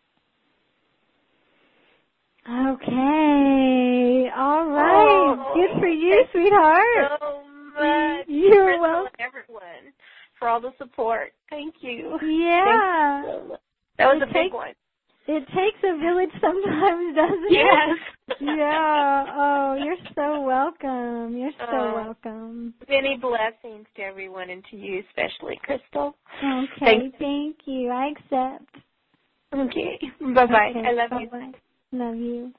Okay, all right. Oh, good for you, sweetheart. So much. You're welcome. Everyone, for all the support. Thank you. Yeah. Thank you so much. That was a big one. It takes a village sometimes, doesn't it? Yes. Yeah. Oh, you're so welcome. You're so welcome. Many blessings to everyone and to you especially, Crystal. Okay, thank you. I accept. Okay. Bye-bye. Okay, I love bye-bye. Love you.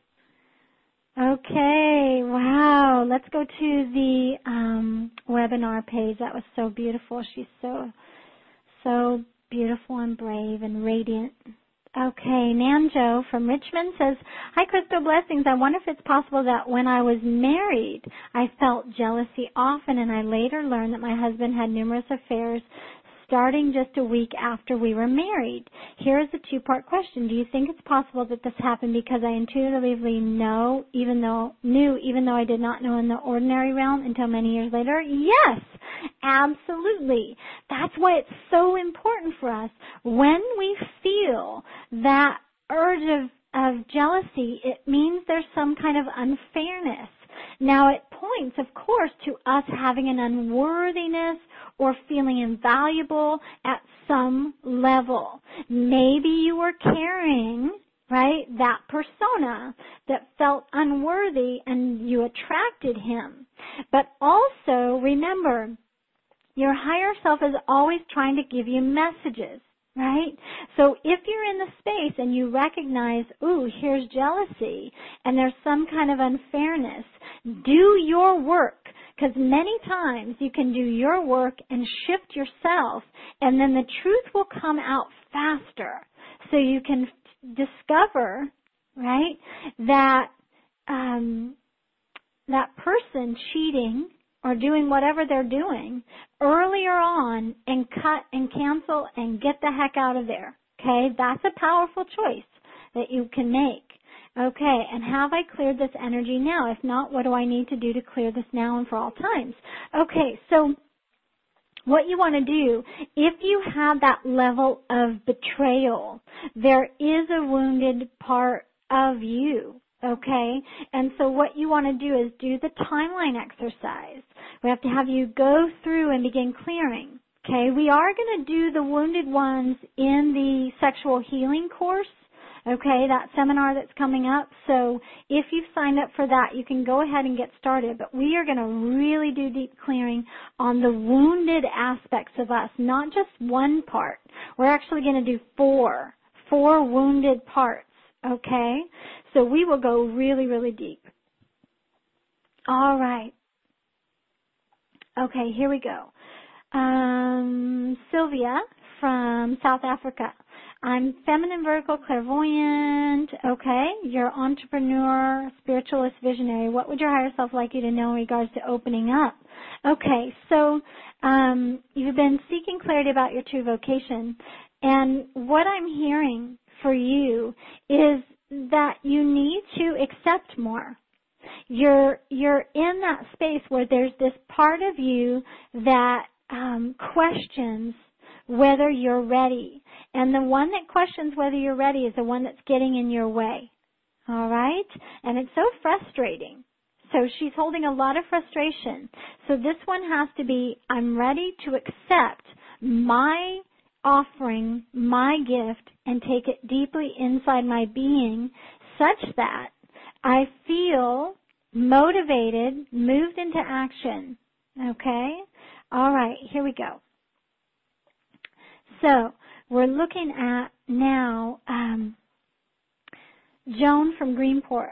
Okay, wow. Let's go to the webinar page. That was so beautiful. She's so beautiful and brave and radiant. Okay, Nanjo from Richmond says, "Hi, Crystal, blessings. I wonder if it's possible that when I was married, I felt jealousy often, and I later learned that my husband had numerous affairs starting just a week after we were married. Here is a two-part question. Do you think it's possible that this happened because I intuitively knew, even though I did not know in the ordinary realm until many years later?" Yes, absolutely. That's why it's so important for us. When we feel that urge of jealousy, it means there's some kind of unfairness. Now, it points, of course, to us having an unworthiness or feeling invaluable at some level. Maybe you were carrying, right, that persona that felt unworthy and you attracted him. But also, remember, your higher self is always trying to give you messages, right? So if you're in the space and you recognize, ooh, here's jealousy and there's some kind of unfairness, do your work. Because many times you can do your work and shift yourself, and then the truth will come out faster. So you can discover, right, that that person cheating or doing whatever they're doing earlier on and cut and cancel and get the heck out of there. Okay, that's a powerful choice that you can make. Okay, and have I cleared this energy now? If not, what do I need to do to clear this now and for all times? Okay, so what you want to do, if you have that level of betrayal, there is a wounded part of you. Okay, and so what you want to do is do the timeline exercise. We have to have you go through and begin clearing. Okay, we are going to do the wounded ones in the sexual healing course. Okay, that seminar that's coming up. So if you've signed up for that, you can go ahead and get started. But we are going to really do deep clearing on the wounded aspects of us, not just one part. We're actually going to do four wounded parts. Okay, so we will go really, really deep. All right. Okay, here we go. Sylvia from South Africa. I'm feminine, vertical, clairvoyant. Okay, you're entrepreneur, spiritualist, visionary. What would your higher self like you to know in regards to opening up? Okay, so you've been seeking clarity about your true vocation, and what I'm hearing for you is that you need to accept more. You're in that space where there's this part of you that questions whether you're ready. And the one that questions whether you're ready is the one that's getting in your way. All right? And it's so frustrating. So she's holding a lot of frustration. So this one has to be, I'm ready to accept my offering, my gift, and take it deeply inside my being such that I feel motivated, moved into action. Okay? All right, here we go. So we're looking at now Joan from Greenport.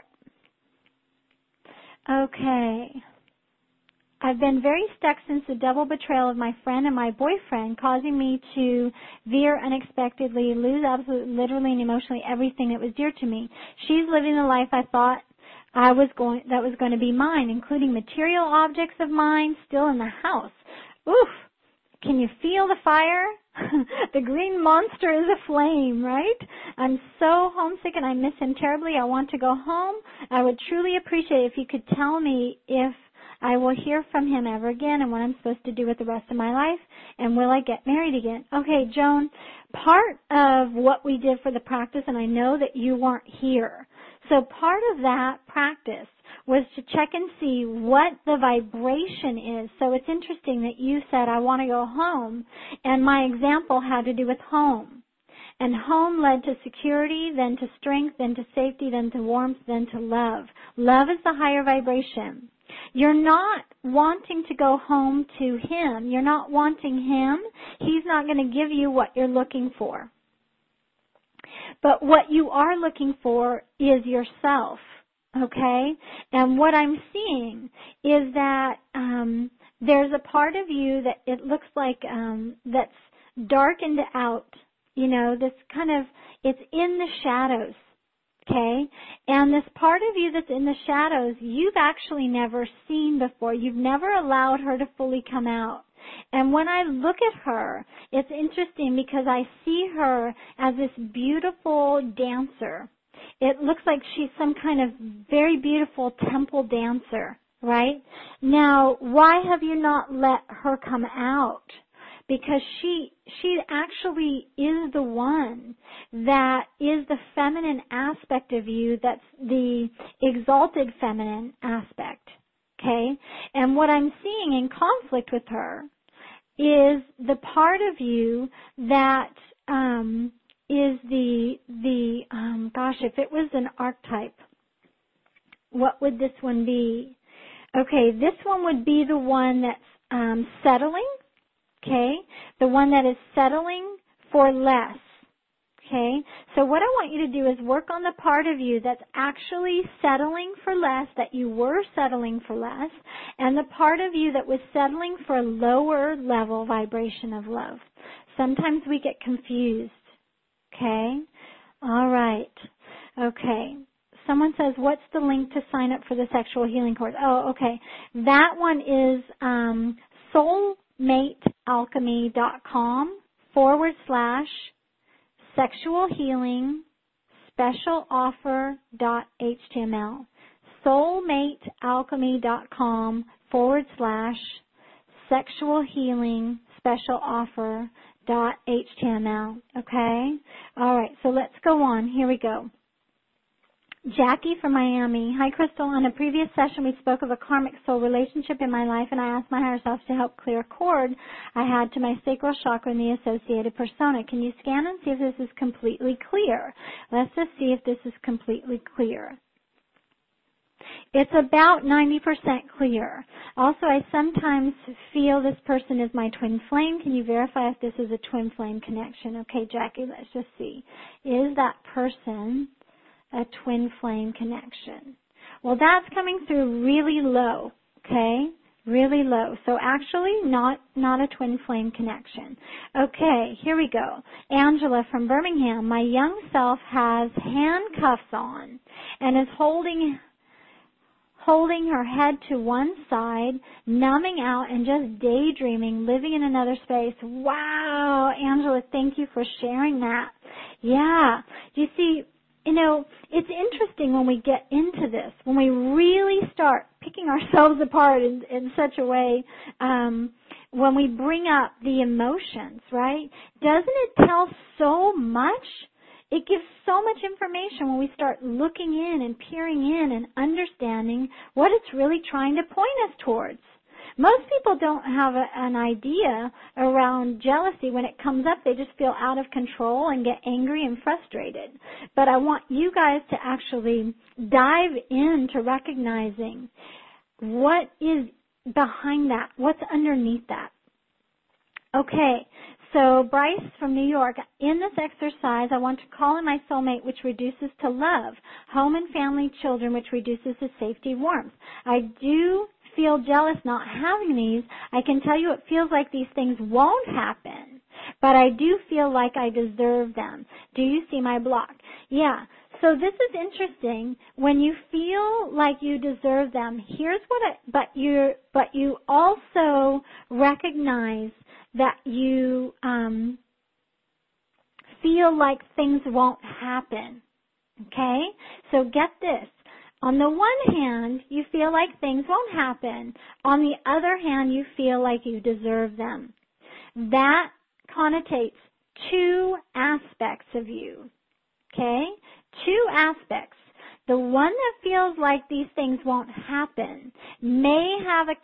Okay. I've been very stuck since the double betrayal of my friend and my boyfriend, causing me to veer unexpectedly, lose absolutely, literally and emotionally everything that was dear to me. She's living the life I thought that was going to be mine, including material objects of mine still in the house. Oof! Can you feel the fire? The green monster is aflame, right? I'm so homesick and I miss him terribly. I want to go home. I would truly appreciate it if you could tell me if I will hear from him ever again and what I'm supposed to do with the rest of my life, and will I get married again? Okay, Joan, part of what we did for the practice, and I know that you weren't here, so part of that practice was to check and see what the vibration is. So it's interesting that you said, I want to go home, and my example had to do with home. And home led to security, then to strength, then to safety, then to warmth, then to love. Love is the higher vibration. You're not wanting to go home to him. You're not wanting him. He's not going to give you what you're looking for. But what you are looking for is yourself, okay? And what I'm seeing is that there's a part of you that it looks like that's darkened out, you know, this kind of, it's in the shadows, okay? And this part of you that's in the shadows, you've actually never seen before. You've never allowed her to fully come out. And when I look at her, it's interesting because I see her as this beautiful dancer. It looks like she's some kind of very beautiful temple dancer, right? Now, why have you not let her come out? Because she actually is the one that is the feminine aspect of you, that's the exalted feminine aspect, okay? And what I'm seeing in conflict with her is the part of you that is gosh, if it was an archetype, what would this one be? Okay, this one would be the one that's settling, okay? The one that is settling for less, okay? So what I want you to do is work on the part of you that's actually settling for less, that you were settling for less, and the part of you that was settling for a lower level vibration of love. Sometimes we get confused, okay? All right. Okay. Someone says, what's the link to sign up for the sexual healing course? Oh, okay. That one is soulmatealchemy.com/sexual healing special offer.html. soulmatealchemy.com/sexual healing special offer.html. Okay? All right, so let's go on. Here we go. Jackie from Miami. Hi, Crystal. On a previous session, we spoke of a karmic soul relationship in my life, and I asked my higher self to help clear a cord I had to my sacral chakra and the associated persona. Can you scan and see if this is completely clear? Let's just see if this is completely clear. It's about 90% clear. Also, I sometimes feel this person is my twin flame. Can you verify if this is a twin flame connection? Okay, Jackie, let's just see. Is that person a twin flame connection? Well, that's coming through really low, okay? Really low. So actually not a twin flame connection. Okay, here we go. Angela from Birmingham. My young self has handcuffs on and is holding her head to one side, numbing out and just daydreaming, living in another space. Wow, Angela, thank you for sharing that. Yeah. You see, you know, it's interesting when we get into this, when we really start picking ourselves apart in such a way, when we bring up the emotions, right? Doesn't it tell so much? It gives so much information when we start looking in and peering in and understanding what it's really trying to point us towards. Most people don't have an idea around jealousy. When it comes up, they just feel out of control and get angry and frustrated. But I want you guys to actually dive into recognizing what is behind that, what's underneath that. Okay, so Bryce from New York, in this exercise, I want to call in my soulmate, which reduces to love, home and family, children, which reduces to safety, warmth. I do feel jealous not having these. I can tell you it feels like these things won't happen, but I do feel like I deserve them. Do you see my block? Yeah. So this is interesting. When you feel like you deserve them, here's what but you also recognize that you feel like things won't happen. Okay? So get this. On the one hand, you feel like things won't happen. On the other hand, you feel like you deserve them. That connotates two aspects of you. Okay? Two aspects. The one that feels like these things won't happen may have a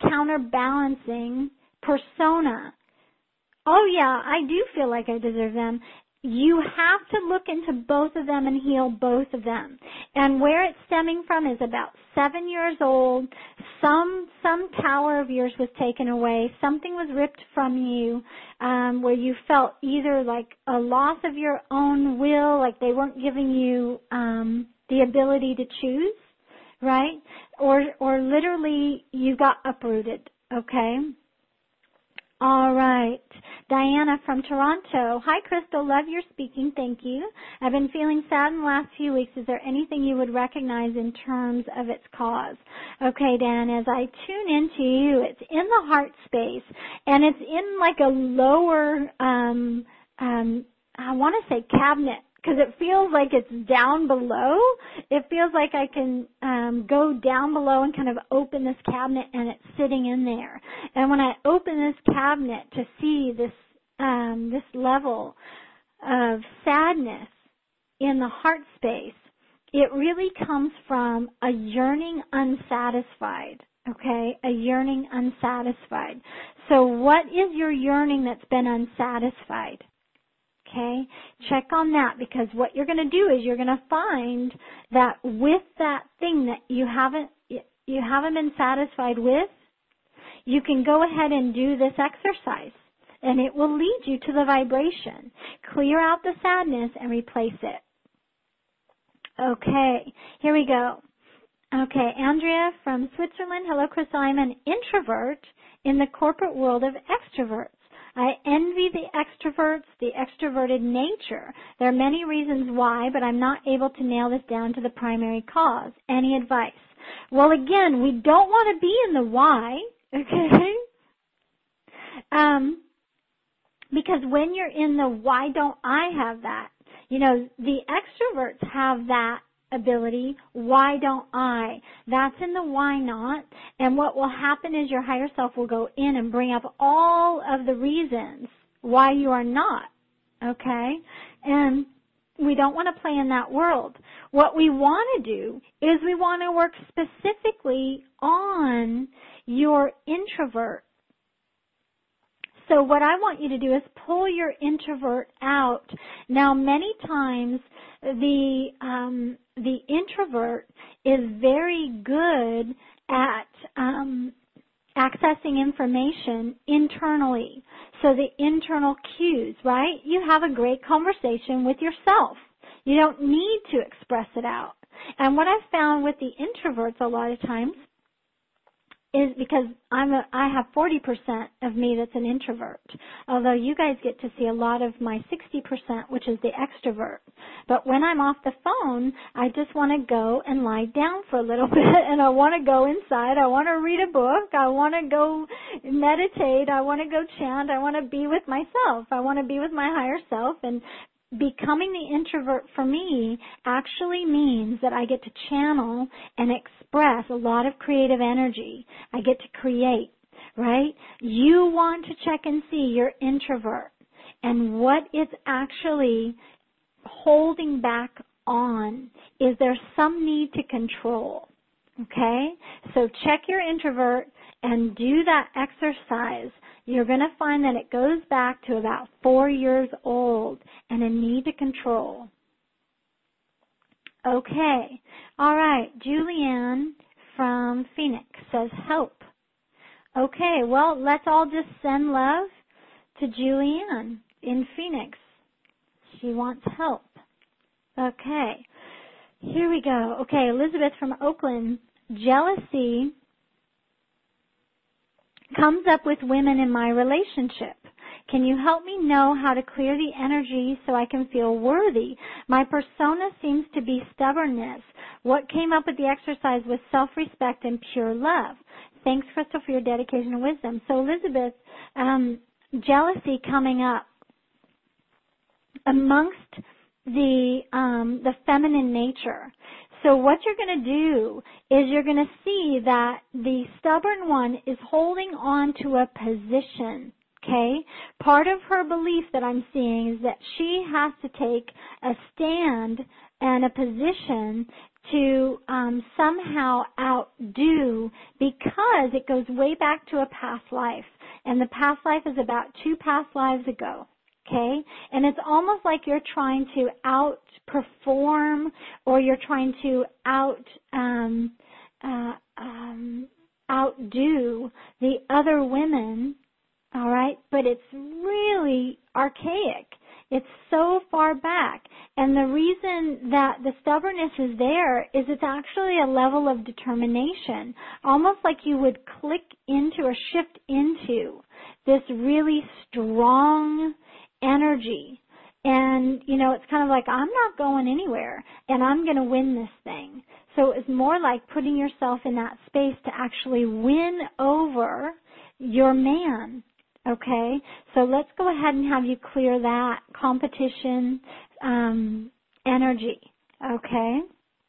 counterbalancing persona. Oh yeah, I do feel like I deserve them. you have to look into both of them and heal both of them. And where it's stemming from is about 7 years old. Some power of yours was taken away. Something was ripped from you, where you felt either like a loss of your own will, like they weren't giving you the ability to choose, right? Or literally you got uprooted, okay? All right. Diana from Toronto. Hi, Crystal. Love your speaking. Thank you. I've been feeling sad in the last few weeks. Is there anything you would recognize in terms of its cause? Okay, Dan, as I tune into you, it's in the heart space, and it's in like a lower, I want to say cabinet, because it feels like it's down below. It feels like I can go down below and kind of open this cabinet, and it's sitting in there. And when I open this cabinet to see this this level of sadness in the heart space, it really comes from a yearning unsatisfied. Okay, a yearning unsatisfied. So what is your yearning that's been unsatisfied? Okay, check on that, because what you're going to do is you're going to find that with that thing that you haven't been satisfied with, you can go ahead and do this exercise, and it will lead you to the vibration. Clear out the sadness and replace it. Okay, here we go. Okay, Andrea from Switzerland. Hello, Crystal. I'm an introvert in the corporate world of extroverts. I envy the extroverts, the extroverted nature. There are many reasons why, but I'm not able to nail this down to the primary cause. Any advice? Well, again, we don't want to be in the why, okay? Because when you're in the why don't I have that, you know, the extroverts have that ability. Why don't I? That's in the why not. And what will happen is your higher self will go in and bring up all of the reasons why you are not. Okay? And we don't want to play in that world. What we want to do is we want to work specifically on your introvert. So what I want you to do is pull your introvert out. Now, many times the introvert is very good at accessing information internally. So the internal cues, right? You have a great conversation with yourself. You don't need to express it out. And what I've found with the introverts a lot of times is because I have 40% of me that's an introvert, although you guys get to see a lot of my 60%, which is the extrovert. But when I'm off the phone, I just want to go and lie down for a little bit, and I want to go inside. I want to read a book. I want to go meditate. I want to go chant. I want to be with myself. I want to be with my higher self. And becoming the introvert for me actually means that I get to channel and express a lot of creative energy. I get to create, right? You want to check and see your introvert and what it's actually holding back on. Is there some need to control? Okay? So check your introvert and do that exercise. You're going to find that it goes back to about 4 years old and a need to control. Okay. All right. Julianne from Phoenix says help. Okay. Well, let's all just send love to Julianne in Phoenix. She wants help. Okay. Here we go. Okay. Elizabeth from Oakland. Jealousy comes up with women in my relationship. Can you help me know how to clear the energy so I can feel worthy? My persona seems to be stubbornness. What came up with the exercise was self-respect and pure love. Thanks, Crystal, for your dedication and wisdom. So, Elizabeth, jealousy coming up amongst the feminine nature. So what you're going to do is you're going to see that the stubborn one is holding on to a position, okay? Part of her belief that I'm seeing is that she has to take a stand and a position to somehow outdo, because it goes way back to a past life. And the past life is about 2 past lives ago, Okay? And it's almost like you're trying to outperform, or you're trying to outdo the other women, all right? But it's really archaic. It's so far back. And the reason that the stubbornness is there is it's actually a level of determination, almost like you would click into or shift into this really strong energy. And, you know, it's kind of like, I'm not going anywhere, and I'm going to win this thing. So it's more like putting yourself in that space to actually win over your man. Okay, so let's go ahead and have you clear that competition energy. Okay.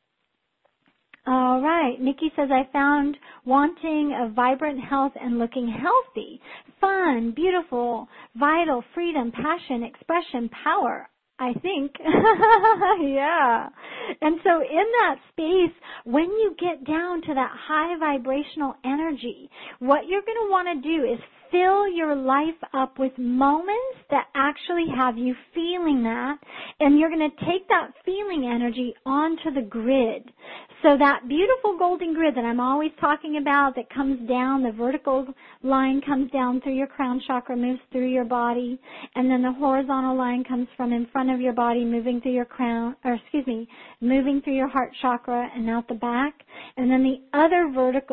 All right. Nikki says, I found wanting a vibrant health and looking healthy, fun, beautiful, vital, freedom, passion, expression, power, I think. Yeah. And so in that space, when you get down to that high vibrational energy, what you're going to want to do is fill your life up with moments that actually have you feeling that, and you're going to take that feeling energy onto the grid. So that beautiful golden grid that I'm always talking about that comes down, the vertical line comes down through your crown chakra, moves through your body, and then the horizontal line comes from in front of your body, moving through your moving through your heart chakra and out the back, and then the other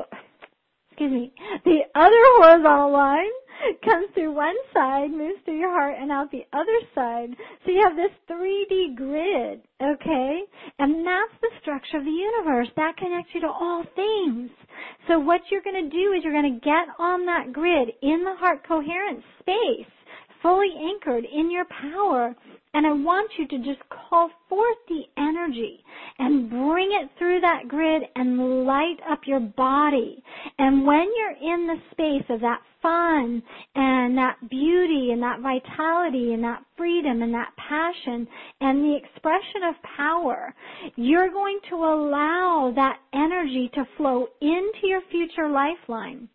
the other horizontal line comes through one side, moves through your heart, and out the other side. So you have this 3D grid, okay? And that's the structure of the universe. That connects you to all things. So what you're going to do is you're going to get on that grid in the heart coherent space, fully anchored in your power. And I want you to just call forth the energy and bring it through that grid and light up your body. And when you're in the space of that fun and that beauty and that vitality and that freedom and that passion and the expression of power, you're going to allow that energy to flow into your future lifeline.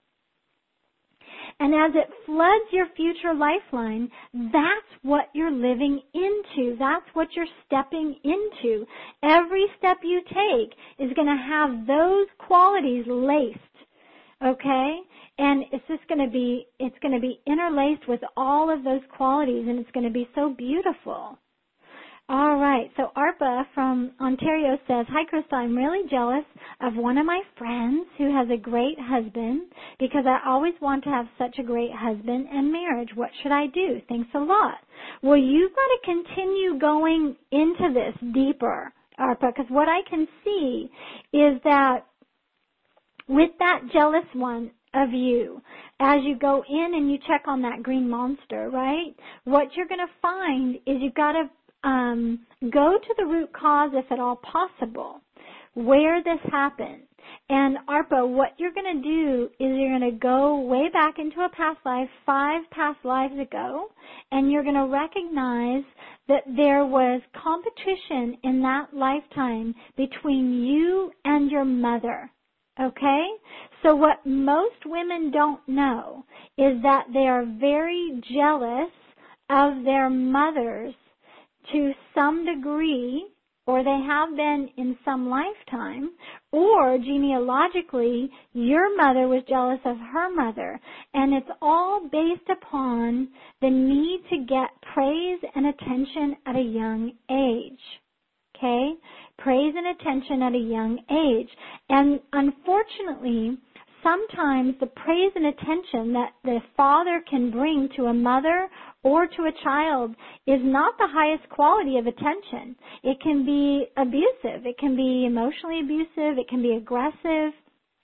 And as it floods your future lifeline, that's what you're living into. That's what you're stepping into. Every step you take is going to have those qualities laced. Okay? And it's just going to be interlaced with all of those qualities, and it's going to be so beautiful. All right. So ARPA from Ontario says, hi, Krista, I'm really jealous of one of my friends who has a great husband because I always want to have such a great husband and marriage. What should I do? Thanks a lot. Well, you've got to continue going into this deeper, ARPA, because what I can see is that with that jealous one of you, as you go in and you check on that green monster, right, what you're going to find is you've got to go to the root cause, if at all possible, where this happened. And ARPA, what you're going to do is you're going to go way back into a past life, 5 past lives ago, and you're going to recognize that there was competition in that lifetime between you and your mother. Okay? So what most women don't know is that they are very jealous of their mothers to some degree, or they have been in some lifetime, or genealogically, your mother was jealous of her mother. And it's all based upon the need to get praise and attention at a young age. Okay? Praise and attention at a young age. And unfortunately, sometimes the praise and attention that the father can bring to a mother or to a child is not the highest quality of attention. It can be abusive. It can be emotionally abusive. It can be aggressive.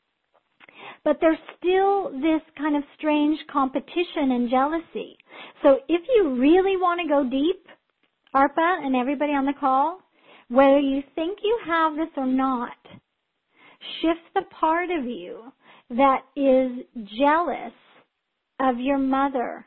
But there's still this kind of strange competition and jealousy. So if you really want to go deep, ARPA and everybody on the call, whether you think you have this or not, shift the part of you that is jealous of your mother.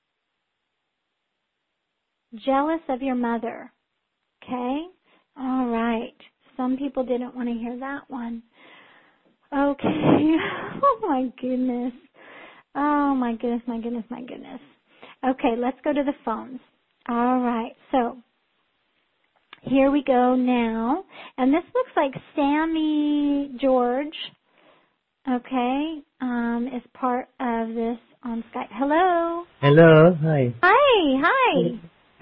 Jealous of your mother. Okay? All right. Some people didn't want to hear that one. Okay. Oh my goodness. Oh my goodness, my goodness, my goodness. Okay, let's go to the phones. All right. So here we go now. And this looks like Sammy George, okay, is part of this on Skype. Hello. Hello. Hi. Hi.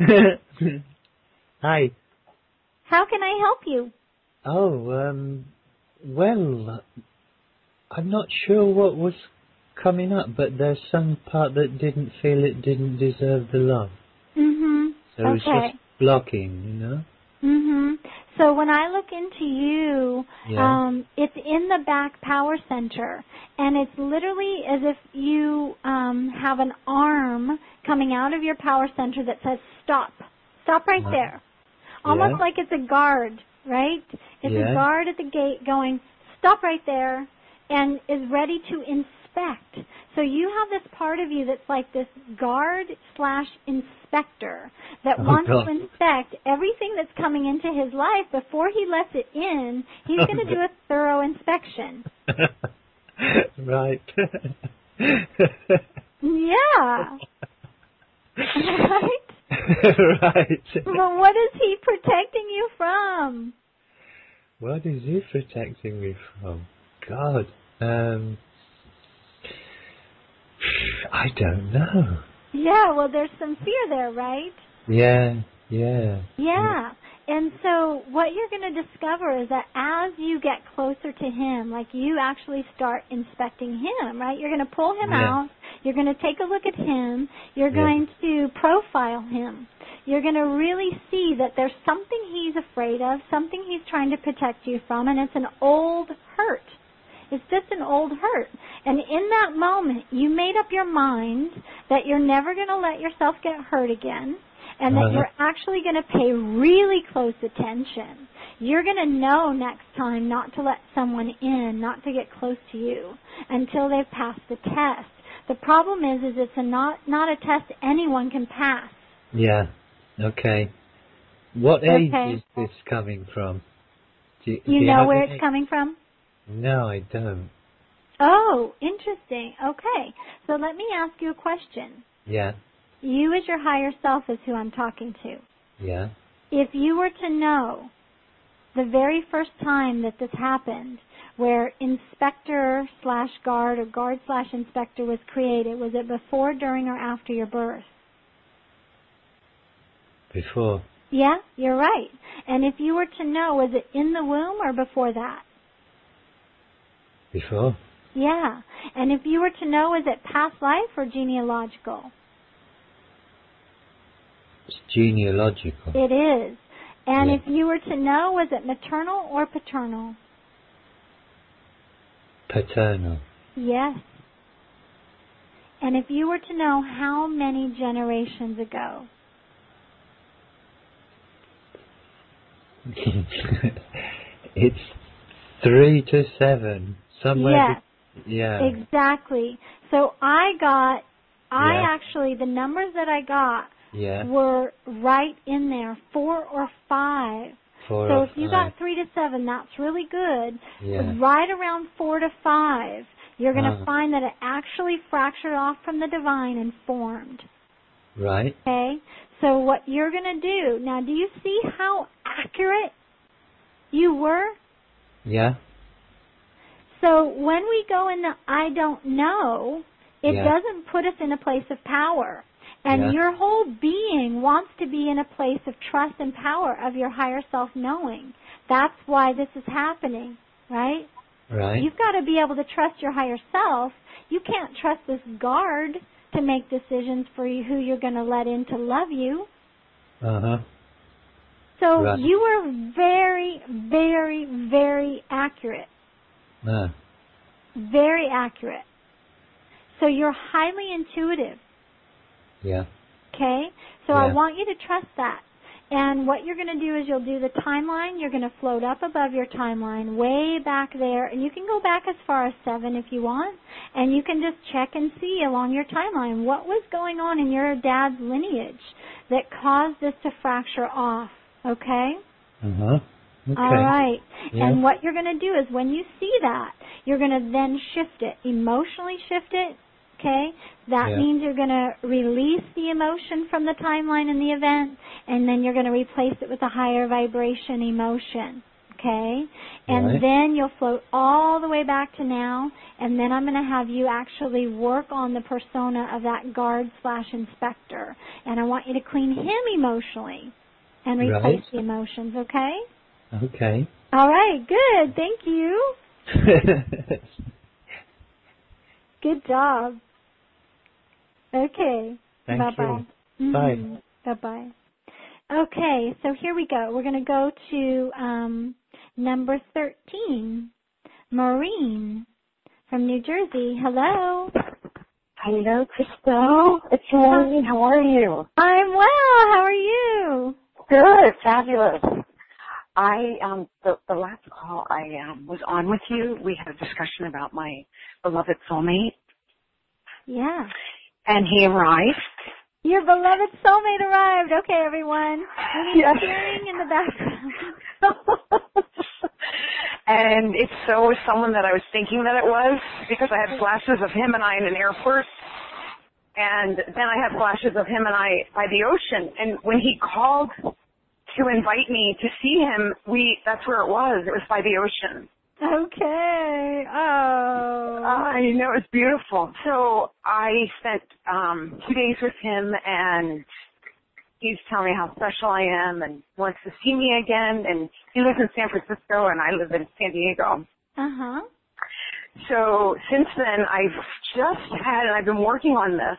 Hi. How can I help you? Oh, well, I'm not sure what was coming up, but there's some part that didn't feel it didn't deserve the love. So it's just blocking, you know? So when I look into you, Yeah. it's in the back power center, and it's literally as if you have an arm coming out of your power center that says stop. Stop right there. Almost like it's a guard, right? It's a guard at the gate going, stop right there, and is ready to inspect. So you have this part of you that's like this guard/inspector that wants to inspect everything that's coming into his life. Before he lets it in, he's going to do a thorough inspection. Right. Yeah. Right? Right. Well, what is he protecting you from? What is he protecting me from? God. I don't know. Yeah, well, there's some fear there, right? Yeah. Yeah. And so what you're going to discover is that as you get closer to him, like you actually start inspecting him, right? You're going to pull him out. You're going to take a look at him. You're going to profile him. You're going to really see that there's something he's afraid of, something he's trying to protect you from, and it's an old hurt. It's just an old hurt. And in that moment, you made up your mind that you're never going to let yourself get hurt again, and that you're actually going to pay really close attention. You're going to know next time not to let someone in, not to get close to you until they've passed the test. The problem is it's not a test anyone can pass. Yeah. Okay. What age is this coming from? Do you know where it's coming from? No, I don't. Oh, interesting. Okay. So let me ask you a question. Yeah. You as your higher self is who I'm talking to. Yeah. If you were to know the very first time that this happened, where inspector/guard or guard/inspector was created, was it before, during, or after your birth? Before. Yeah, you're right. And if you were to know, was it in the womb or before that? Before. Yeah. And if you were to know, is it past life or genealogical? It's genealogical. It is. And if you were to know, was it maternal or paternal? Paternal. Yes. And if you were to know, how many generations ago? It's 3 to 7. Somewhere. Yes. Exactly. So actually, the numbers that I got were right in there, 4 or 5. So if you got 3 to 7, that's really good. But right around 4 to 5, you're going to find that it actually fractured off from the divine and formed. Right. Okay? So what you're going to do, now do you see how accurate you were? Yeah. So when we go in the I don't know, it doesn't put us in a place of power. And your whole being wants to be in a place of trust and power of your higher self knowing. That's why this is happening, right? Right. You've got to be able to trust your higher self. You can't trust this guard to make decisions for you, who you're going to let in to love you. So you were very, very, very accurate. Very accurate. So you're highly intuitive. Yeah. Okay? So I want you to trust that. And what you're going to do is you'll do the timeline. You're going to float up above your timeline, way back there. And you can go back as far as 7 if you want. And you can just check and see along your timeline what was going on in your dad's lineage that caused this to fracture off. Okay? Okay. All right. And what you're going to do is when you see that, you're going to then shift it, emotionally shift it, Okay? That means you're going to release the emotion from the timeline and the event, and then you're going to replace it with a higher vibration emotion. Okay? And then you'll float all the way back to now, and then I'm going to have you actually work on the persona of that guard/inspector. And I want you to clean him emotionally and replace the emotions, okay? Okay. All right, good. Thank you. Good job. Okay. Thank Bye-bye. you. Bye. Bye-bye. Okay, so here we go. We're going to go to number 13, Maureen from New Jersey. Hello. Hello, Crystal. It's Maureen. How are you? I'm well. How are you? Good. Fabulous. The last call I was on with you, we had a discussion about my beloved soulmate. Yeah. And he arrived. Your beloved soulmate arrived. Okay, everyone. We need cheering in the background. And it's so someone that I was thinking that it was, because I had flashes of him and I in an airport. And then I had flashes of him and I by the ocean. And when he called to invite me to see him, that's where it was. It was by the ocean. Okay. Oh. I know, it's beautiful. So I spent 2 days with him, and he's telling me how special I am and wants to see me again. And he lives in San Francisco, and I live in San Diego. Uh-huh. So since then, I've been working on this,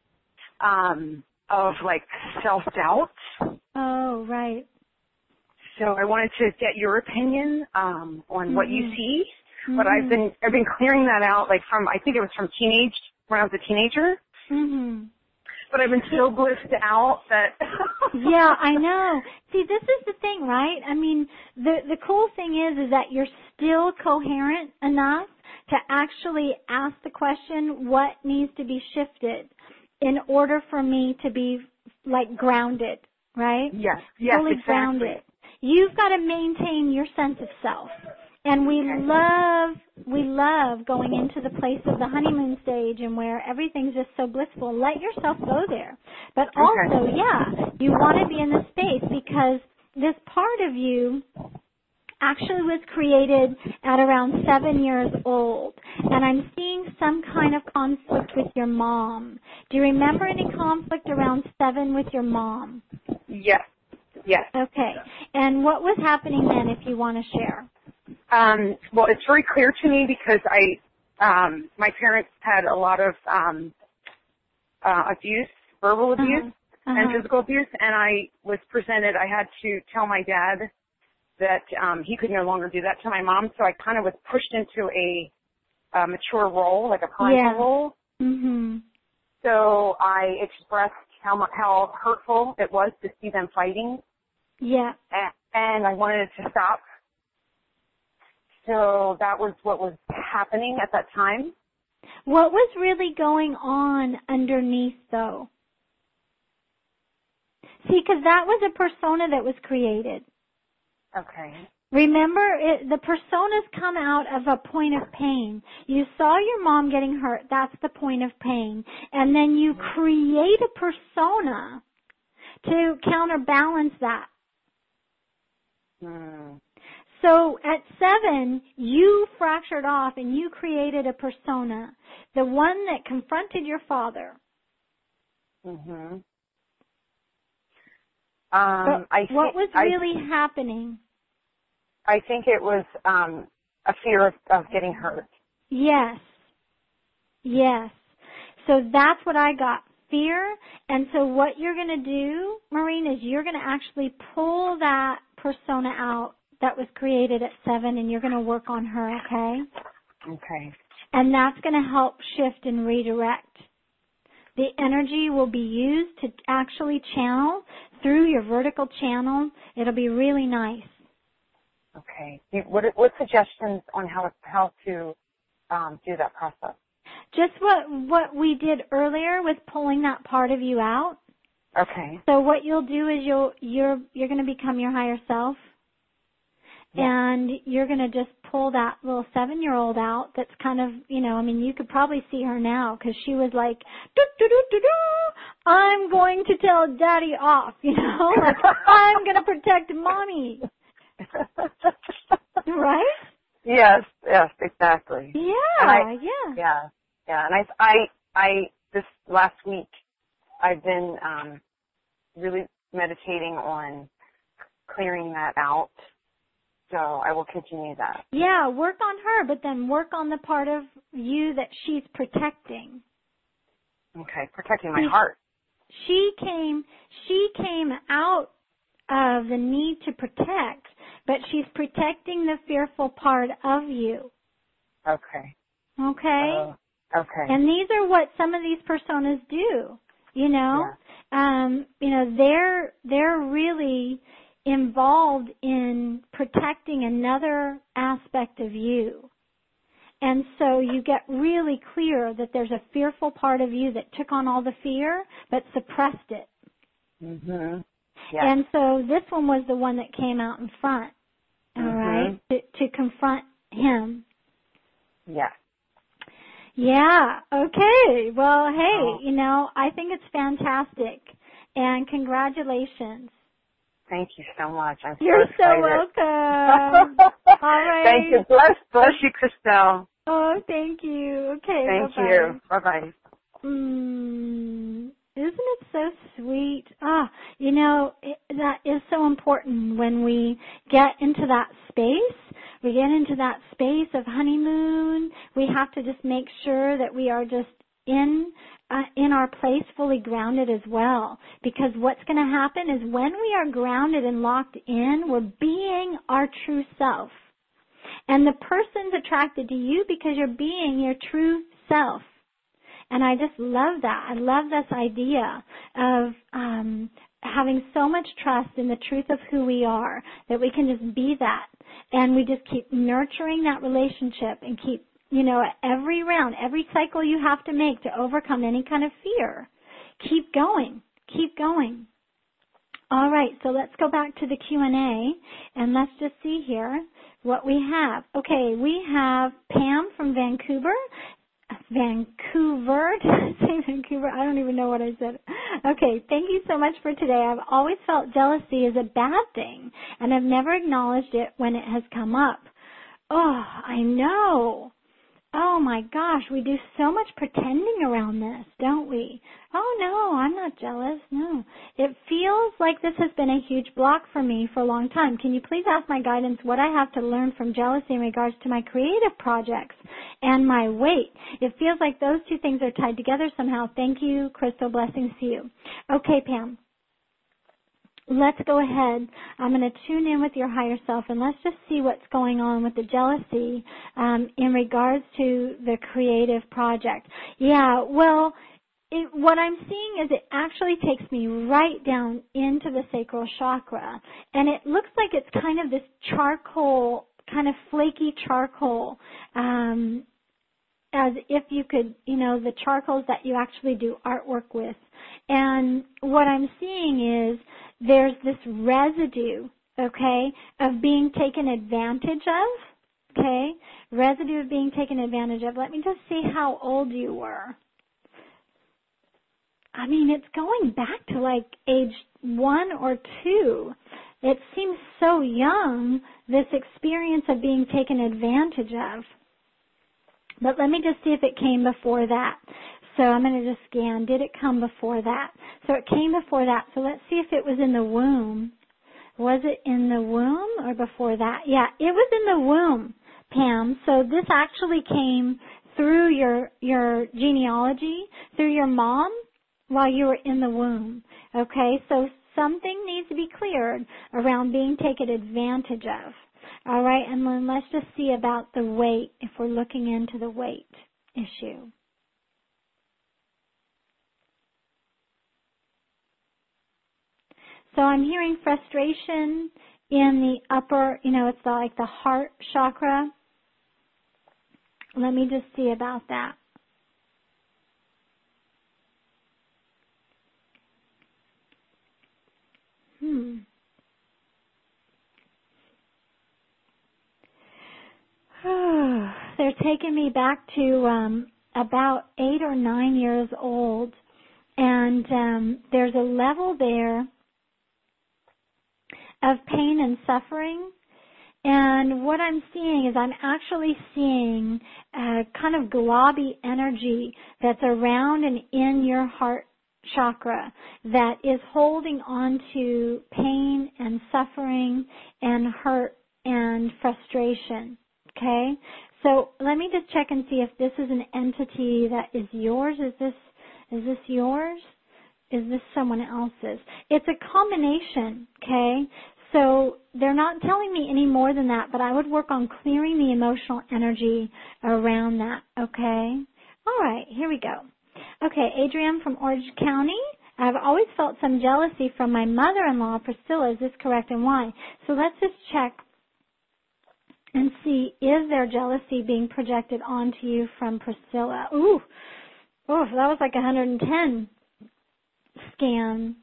of like self-doubt. Oh, right. So I wanted to get your opinion on what you see. But I've been clearing that out, like I think it was from when I was a teenager. But I've been so blissed out that. Yeah, I know. See, this is the thing, right? I mean, the cool thing is that you're still coherent enough to actually ask the question, what needs to be shifted in order for me to be like grounded, right? Yes, fully exactly. Grounded. You've got to maintain your sense of self. And we love going into the place of the honeymoon stage and where everything's just so blissful. Let yourself go there. But also, you want to be in this space because this part of you actually was created at around 7 years old. And I'm seeing some kind of conflict with your mom. Do you remember any conflict around 7 with your mom? Yes. Yes. Okay. And what was happening then, if you want to share? Well, it's very clear to me because my parents had a lot of abuse, verbal abuse, and physical abuse, and I had to tell my dad that he could no longer do that to my mom, so I kind of was pushed into a mature role, like a parental role. So I expressed how hurtful it was to see them fighting. Yeah. And I wanted it to stop. So that was what was happening at that time. What was really going on underneath, though? See, because that was a persona that was created. Okay. Remember, the personas come out of a point of pain. You saw your mom getting hurt. That's the point of pain. And then you create a persona to counterbalance that. So at 7, you fractured off and you created a persona, the one that confronted your father. What was really happening? I think it was a fear of getting hurt. Yes. Yes. So that's what I got, fear. And so what you're going to do, Maureen, is you're going to actually pull that persona out that was created at 7, and you're going to work on her, okay? Okay. And that's going to help shift and redirect. The energy will be used to actually channel through your vertical channel. It'll be really nice. Okay. What suggestions on how to do that process? Just what we did earlier with pulling that part of you out. Okay. So what you'll do is you're going to become your higher self. And you're going to just pull that little 7-year-old out that's kind of, you could probably see her now because she was like, I'm going to tell Daddy off, like I'm going to protect Mommy. Right? Yes, exactly. Yeah. And I this last week I've been really meditating on clearing that out. So I will continue that. Yeah, work on her, but then work on the part of you that she's protecting. Okay, protecting my heart. She came out of the need to protect, but she's protecting the fearful part of you. Okay. Okay? Okay. And these are what some of these personas do, Yeah. They're really involved in protecting another aspect of you. And so you get really clear that there's a fearful part of you that took on all the fear but suppressed it. Mhm. Yeah. And so this one was the one that came out in front, all right, to confront him. Yeah. Yeah, okay. Well, hey, I think it's fantastic. And congratulations. Thank you so much. You're so welcome. All right. Thank you. Bless you, Christelle. Oh, thank you. Okay, Thank bye-bye. you. Bye-bye. Isn't it so sweet? That is so important when we get into that space. We get into that space of honeymoon. We have to just make sure that we are just in our place fully grounded as well. Because what's going to happen is when we are grounded and locked in, we're being our true self. And the person's attracted to you because you're being your true self. And I just love that. I love this idea of having so much trust in the truth of who we are, that we can just be that. And we just keep nurturing that relationship and keep, at every round, every cycle you have to make to overcome any kind of fear. Keep going. Keep going. All right, so let's go back to the Q&A, and let's just see here what we have. Okay, we have Pam from Vancouver. Did I say Vancouver? I don't even know what I said. Okay, thank you so much for today. I've always felt jealousy is a bad thing, and I've never acknowledged it when it has come up. Oh, I know. Oh my gosh, we do so much pretending around this, don't we? Oh no, I'm not jealous, no. It feels like this has been a huge block for me for a long time. Can you please ask my guidance what I have to learn from jealousy in regards to my creative projects and my weight? It feels like those two things are tied together somehow. Thank you, Crystal. Blessings to you. Okay, Pam. Let's go ahead. I'm going to tune in with your higher self and let's just see what's going on with the jealousy in regards to the creative project. Yeah, well, what I'm seeing is it actually takes me right down into the sacral chakra. And it looks like it's kind of this charcoal, kind of flaky charcoal, as if you could, the charcoals that you actually do artwork with. And what I'm seeing is there's this residue, okay, of being taken advantage of, okay, residue of being taken advantage of. Let me just see how old you were. I mean, it's going back to like age 1 or 2. It seems so young, this experience of being taken advantage of. But let me just see if it came before that. So I'm going to just scan. Did it come before that? So it came before that. So let's see if it was in the womb. Was it in the womb or before that? Yeah, it was in the womb, Pam. So this actually came through your genealogy, through your mom while you were in the womb. Okay, so something needs to be cleared around being taken advantage of. All right, and then let's just see about the weight if we're looking into the weight issue. So I'm hearing frustration in the upper, it's like the heart chakra. Let me just see about that. taken me back to about 8 or 9 years old, and there's a level there of pain and suffering. And what I'm seeing is I'm actually seeing a kind of globby energy that's around and in your heart chakra that is holding on to pain and suffering and hurt and frustration. Okay? So let me just check and see if this is an entity that is yours. Is this yours? Is this someone else's? It's a combination, okay? So they're not telling me any more than that, but I would work on clearing the emotional energy around that, okay? All right, here we go. Okay, Adrienne from Orange County. I've always felt some jealousy from my mother-in-law, Priscilla. Is this correct, and why? So let's just check and see, is there jealousy being projected onto you from Priscilla? Ooh, oh, that was like 110 scan.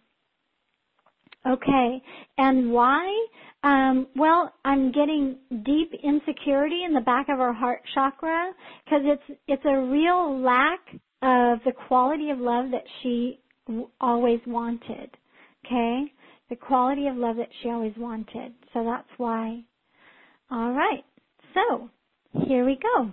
Okay, and why? Well, I'm getting deep insecurity in the back of her heart chakra because it's a real lack of the quality of love that she always wanted. Okay, the quality of love that she always wanted. So that's why. All right, so here we go.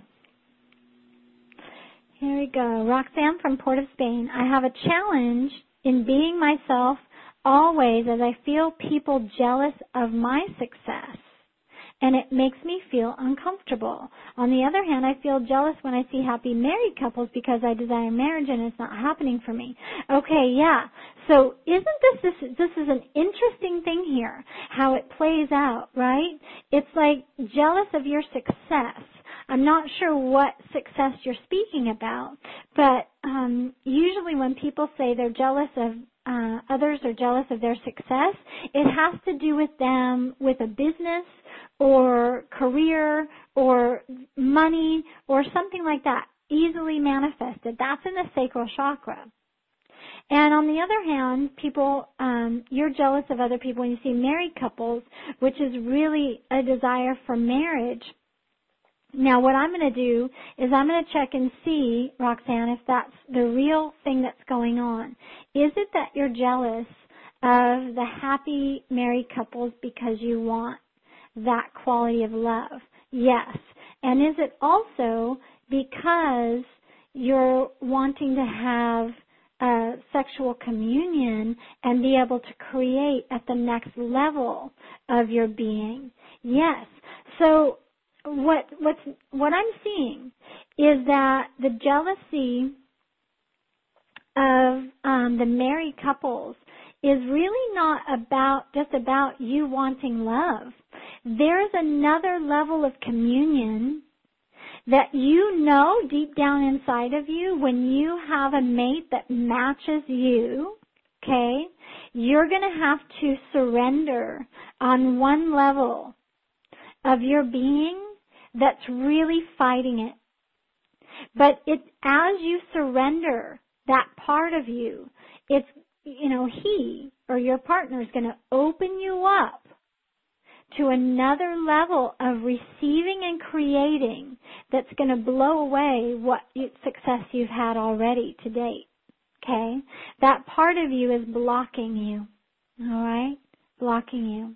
Here we go. Roxanne from Port of Spain. I have a challenge in being myself always as I feel people jealous of my success, and it makes me feel uncomfortable. On the other hand, I feel jealous when I see happy married couples because I desire marriage and it's not happening for me. Okay, yeah. So isn't this is an interesting thing here, how it plays out, right? It's like jealous of your success. I'm not sure what success you're speaking about, but usually when people say they're jealous of others are jealous of their success, it has to do with them with a business or career or money or something like that, easily manifested. That's in the sacral chakra. And on the other hand, people, you're jealous of other people when you see married couples, which is really a desire for marriage. Now, what I'm going to do is I'm going to check and see, Roxanne, if that's the real thing that's going on. Is it that you're jealous of the happy married couples because you want that quality of love? Yes. And is it also because you're wanting to have sexual communion and be able to create at the next level of your being? Yes. So what I'm seeing is that the jealousy of the married couples is really not just about you wanting love. There's another level of communion that you know deep down inside of you when you have a mate that matches you, okay, you're going to have to surrender on one level of your being that's really fighting it. But as you surrender that part of you, it's, he or your partner is going to open you up to another level of receiving and creating that's going to blow away what success you've had already to date. Okay? That part of you is blocking you. All right? Blocking you.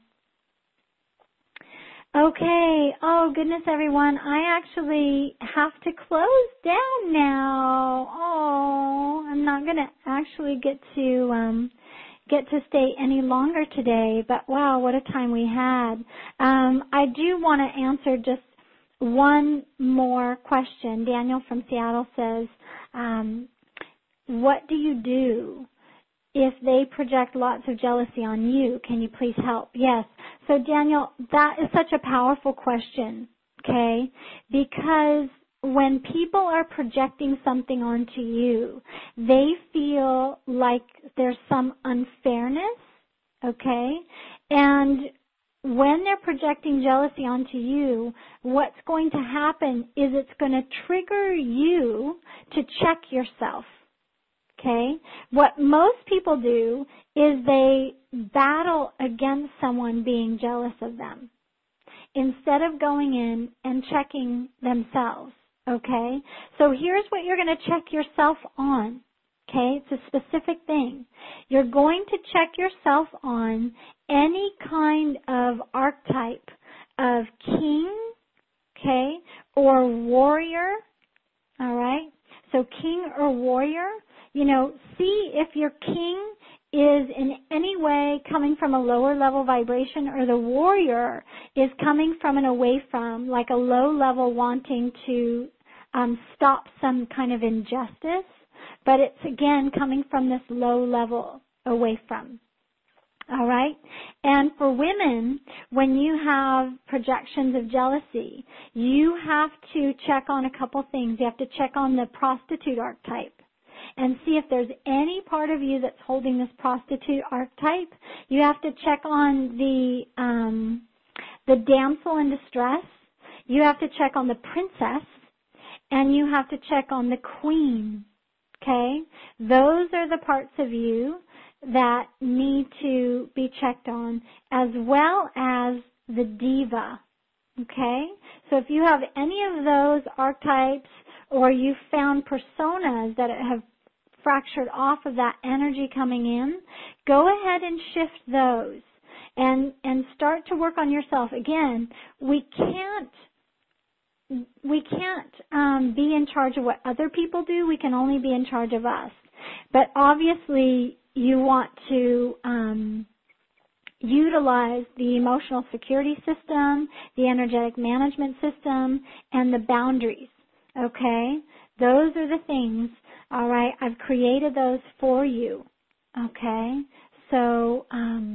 Okay. Oh, goodness, everyone. I actually have to close down now. Oh, I'm not going to actually get to stay any longer today, but wow, what a time we had. I do want to answer just one more question. Daniel from Seattle says, what do you do if they project lots of jealousy on you? Can you please help? Yes. So Daniel, that is such a powerful question, okay? Because when people are projecting something onto you, they feel like there's some unfairness, okay? And when they're projecting jealousy onto you, what's going to happen is it's going to trigger you to check yourself, okay? What most people do is they battle against someone being jealous of them instead of going in and checking themselves. Okay? So here's what you're going to check yourself on. Okay? It's a specific thing. You're going to check yourself on any kind of archetype of king, okay, or warrior, all right? So king or warrior, see if your king is in any way coming from a lower level vibration, or the warrior is coming from an away from, like a low level wanting to stop some kind of injustice, but it's again coming from this low level away from. All right? And for women, when you have projections of jealousy, you have to check on a couple things. You have to check on the prostitute archetype and see if there's any part of you that's holding this prostitute archetype. You have to check on the damsel in distress. You have to check on the princess, and you have to check on the queen. Okay? Those are the parts of you that need to be checked on, as well as the diva. Okay? So if you have any of those archetypes, or you found personas that have fractured off of that energy coming in, go ahead and shift those and start to work on yourself. Again, we can't be in charge of what other people do. We can only be in charge of us. But obviously, you want to utilize the emotional security system, the energetic management system, and the boundaries. Okay? Those are the things, all right? I've created those for you. Okay? So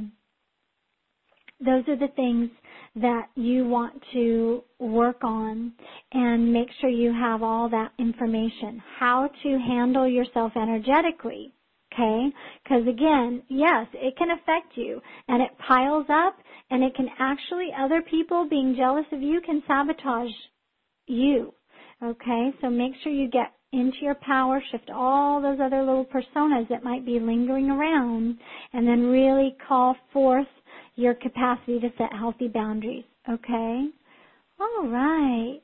those are the things that you want to work on, and make sure you have all that information. How to handle yourself energetically. Okay? Because again, yes, it can affect you, and it piles up, and it can actually, other people being jealous of you can sabotage you. Okay? So make sure you get into your power, shift all those other little personas that might be lingering around, and then really call forth your capacity to set healthy boundaries. Okay? All right.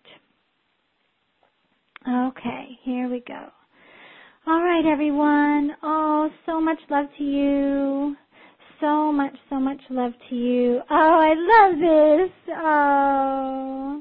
Okay, here we go. All right, everyone. Oh, so much love to you. So much love to you. Oh, I love this. Oh.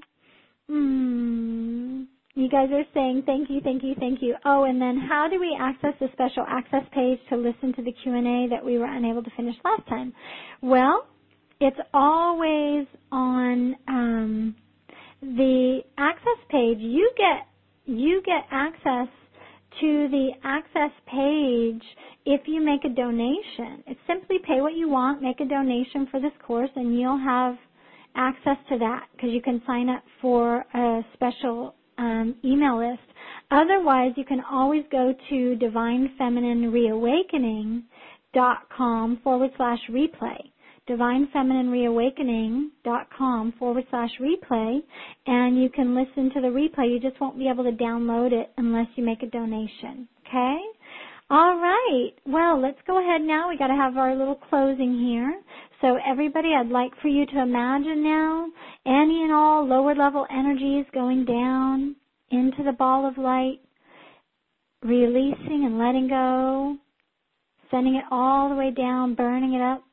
You guys are saying thank you, thank you, thank you. Oh, and then how do we access the special access page to listen to the Q&A that we were unable to finish last time? Well, it's always on the access page. You get access to the access page if you make a donation. It's simply pay what you want, make a donation for this course, and you'll have access to that, because you can sign up for a special email list. Otherwise, you can always go to divinefemininereawakening.com/replay. divinefemininereawakening.com/replay, and you can listen to the replay. You just won't be able to download it unless you make a donation. Okay? All right. Well, let's go ahead now. We got to have our little closing here. So everybody, I'd like for you to imagine now any and all lower level energies going down into the ball of light, releasing and letting go, sending it all the way down, burning it up.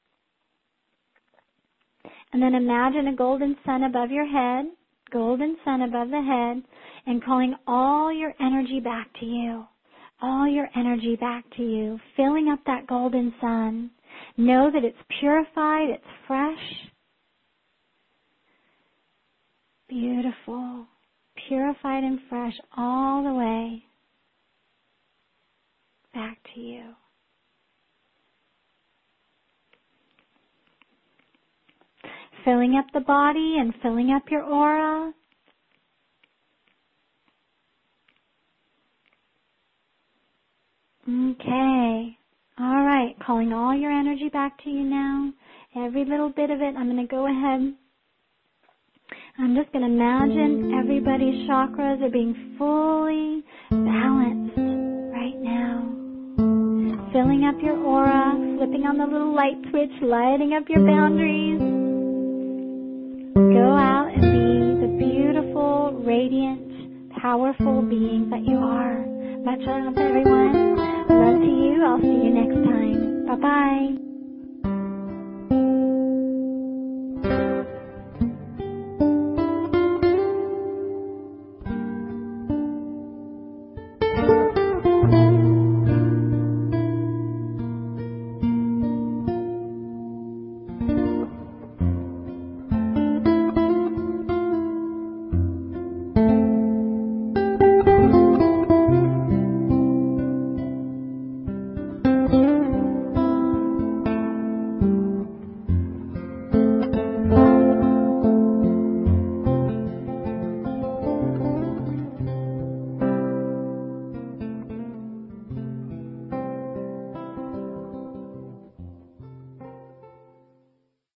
And then imagine a golden sun above your head, golden sun above the head, and calling all your energy back to you. All your energy back to you, filling up that golden sun. Know that it's purified, it's fresh. Beautiful. Purified and fresh all the way back to you. Filling up the body and filling up your aura. Okay. All right. Calling all your energy back to you now. Every little bit of it. I'm going to go ahead. I'm just going to imagine everybody's chakras are being fully balanced right now. Filling up your aura, flipping on the little light switch, lighting up your boundaries. Go out and be the beautiful, radiant, powerful being that you are. Much love, everyone. Love to you. I'll see you next time. Bye-bye.